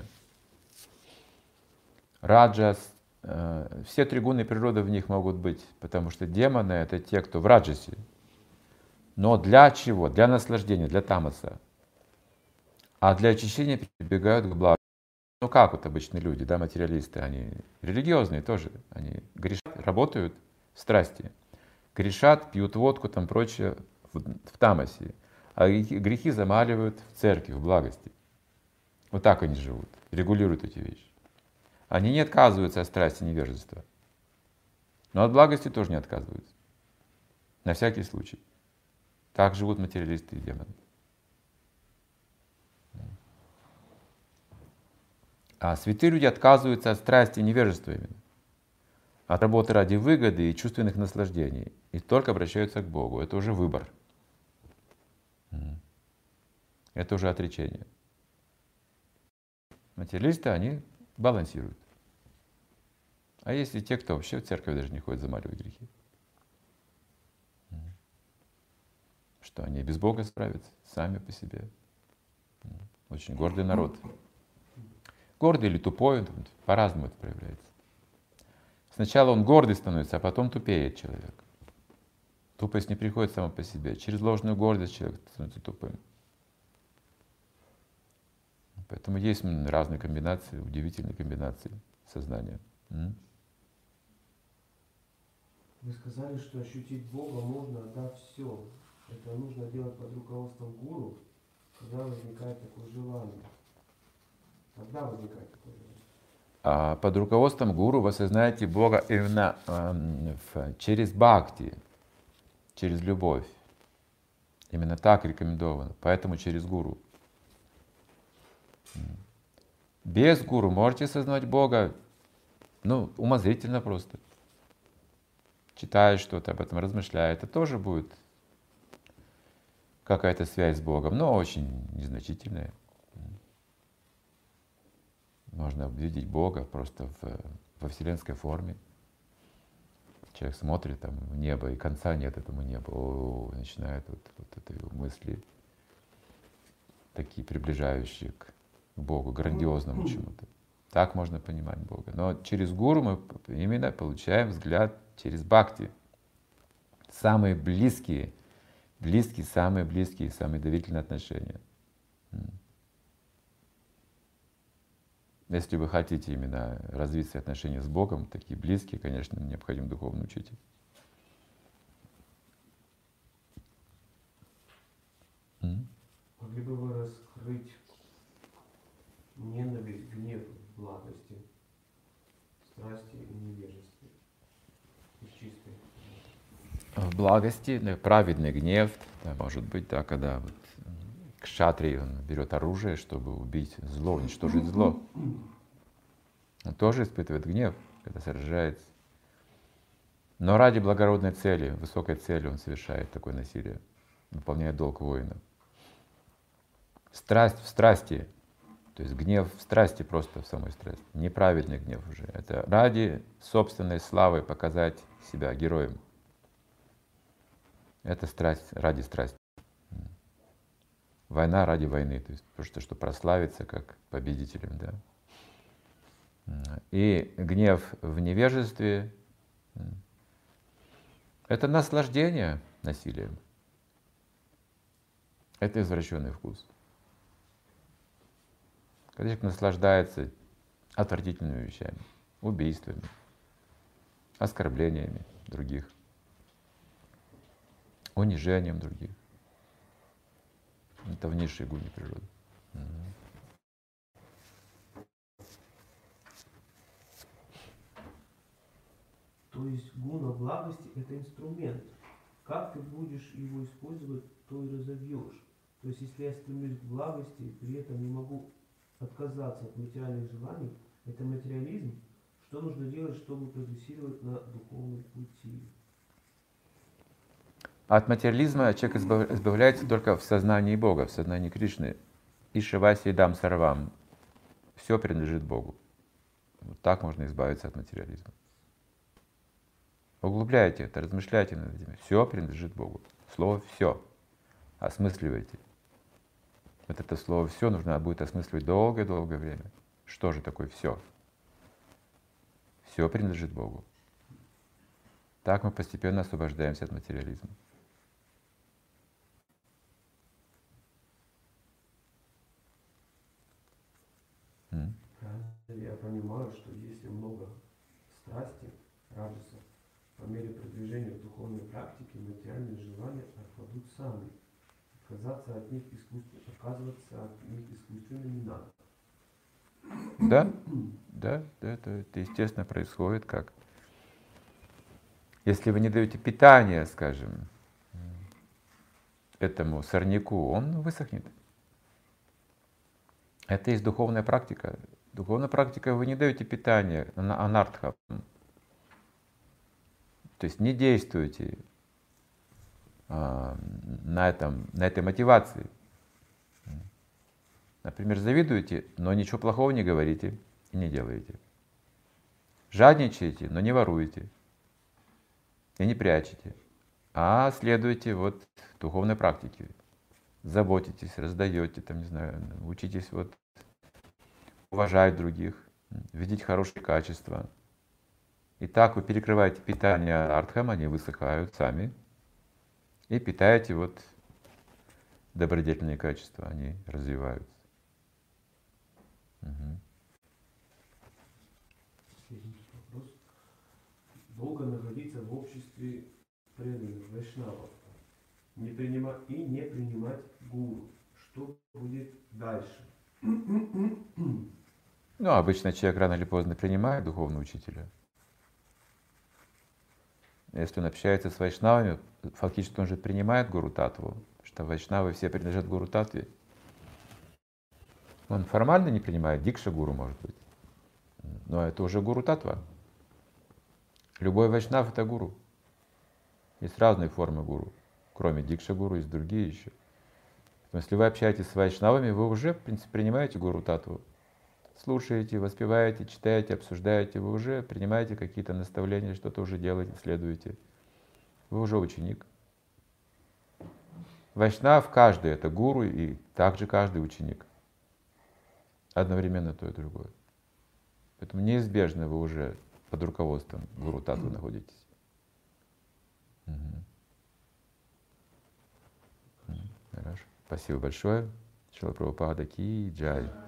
Раджас, э, все три гуны природы в них могут быть, потому что демоны — это те, кто в раджасе. Но для чего? Для наслаждения, для тамаса. А для очищения прибегают к благости. Ну как вот обычные люди, да, материалисты, они религиозные тоже, они грешат, работают в страсти, грешат, пьют водку, там прочее в, в тамасе, а грехи замаливают в церкви, в благости. Вот так они живут, регулируют эти вещи. Они не отказываются от страсти невежества, но от благости тоже не отказываются. На всякий случай. Так живут материалисты и демоны. А святые люди отказываются от страсти и невежества именно, от работы ради выгоды и чувственных наслаждений, и только обращаются к Богу. Это уже выбор. Это уже отречение. Материалисты, они балансируют. А есть и те, кто вообще в церковь даже не ходит, замаливать грехи. Что они без Бога справятся, сами по себе. Очень гордый народ. Гордый или тупой, по-разному это проявляется. Сначала он гордый становится, а потом тупеет человек. Тупость не приходит сама по себе. Через ложную гордость человек становится тупым. Поэтому есть разные комбинации, удивительные комбинации сознания. Вы сказали, что ощутить Бога можно, отдав все. Это нужно делать под руководством гуру, когда возникает такое желание. Когда возникает такое желание? А под руководством гуру вы осознаете Бога именно э, в, через бхакти, через любовь. Именно так рекомендовано. Поэтому через гуру. Без гуру можете осознать Бога, ну, умозрительно просто. Читая что-то об этом, размышляя, это тоже будет какая-то связь с Богом, но очень незначительная. Можно увидеть Бога просто в, во вселенской форме. Человек смотрит там в небо, и конца нет этому небу. О, начинают вот, вот это мысли, такие приближающие к Богу, грандиозному чему-то. Так можно понимать Бога. Но через гуру мы именно получаем взгляд через бхакти. Самые близкие, близкие, самые близкие, самые доверительные отношения. Если вы хотите именно развить свои отношения с Богом, такие близкие, конечно, необходим духовный учитель. Могли бы вы раскрыть ненависть, гнев в благости, страсти и невежестве? И чистой. В благости, да, праведный гнев, да, может быть, да, когда вот кшатрий, он берет оружие, чтобы убить зло, уничтожить зло. Он тоже испытывает гнев, когда сражается. Но ради благородной цели, высокой цели он совершает такое насилие, выполняет долг воина. Страсть в страсти, то есть гнев в страсти, просто в самой страсти. Неправедный гнев уже. Это ради собственной славы показать себя героем. Это страсть ради страсти. Война ради войны, то есть просто чтобы прославиться как победителем, да. И гнев в невежестве — это наслаждение насилием. Это извращенный вкус. Когда человек наслаждается отвратительными вещами, убийствами, оскорблениями других, унижением других. Это в низшей гуне природы. То есть гуна благости — это инструмент, как ты будешь его использовать, то и разовьешь. То есть, если я стремлюсь к благости, при этом не могу отказаться от материальных желаний, это материализм. Что нужно делать, чтобы прогрессировать на духовном пути? От материализма человек избавляется только в сознании Бога, в сознании Кришны. Ишиваси дам сарвам. Все принадлежит Богу. Вот так можно избавиться от материализма. Углубляйте это, размышляйте над этим. Все принадлежит Богу. Слово «все». Осмысливайте. Вот это слово «все» нужно будет осмысливать долгое-долгое время. Что же такое «все»? Все принадлежит Богу. Так мы постепенно освобождаемся от материализма. Я понимаю, что если много страсти, раджаса, по мере продвижения в духовной практике материальные желания отпадут сами. Отказаться от них искусственно, отказываться от них искусственно не надо. Да, да, да, это, это естественно происходит как. Если вы не даете питания, скажем, этому сорняку, он высохнет. Это есть духовная практика. Духовная практика, вы не даете питания анартхам. То есть не действуйте а, на, этом, на этой мотивации. Например, завидуете, но ничего плохого не говорите и не делаете. Жадничаете, но не воруете и не прячете, а следуете вот духовной практике. Заботитесь, раздаете, там, не знаю, учитесь вот уважать других, видеть хорошие качества. И так вы перекрываете питание артхам, они высыхают сами, и питаете вот добродетельные качества, они развиваются. Угу. Следующий вопрос. Долго находиться в обществе преданных вайшнавов не принимать, и не принимать гуру. Что будет дальше? Ну, обычно человек рано или поздно принимает духовного учителя. Если он общается с вайшнавами, фактически он же принимает гуру татву, что вайшнавы все принадлежат гуру татве. Он формально не принимает, дикша гуру может быть, но это уже гуру татва. Любой вайшнав — это гуру. Есть разные формы гуру. Кроме дикша гуру, есть другие еще. Но если вы общаетесь с вайшнавами, вы уже, в принципе, принимаете гуру татву. Слушаете, воспеваете, читаете, обсуждаете, вы уже принимаете какие-то наставления, что-то уже делаете, следуете. Вы уже ученик. Вайшнав каждый — это гуру, и также каждый ученик. Одновременно то и другое. Поэтому неизбежно вы уже под руководством гуру татвы находитесь. Угу. Хорошо. Спасибо большое. Шрила Прабхупада ки джай.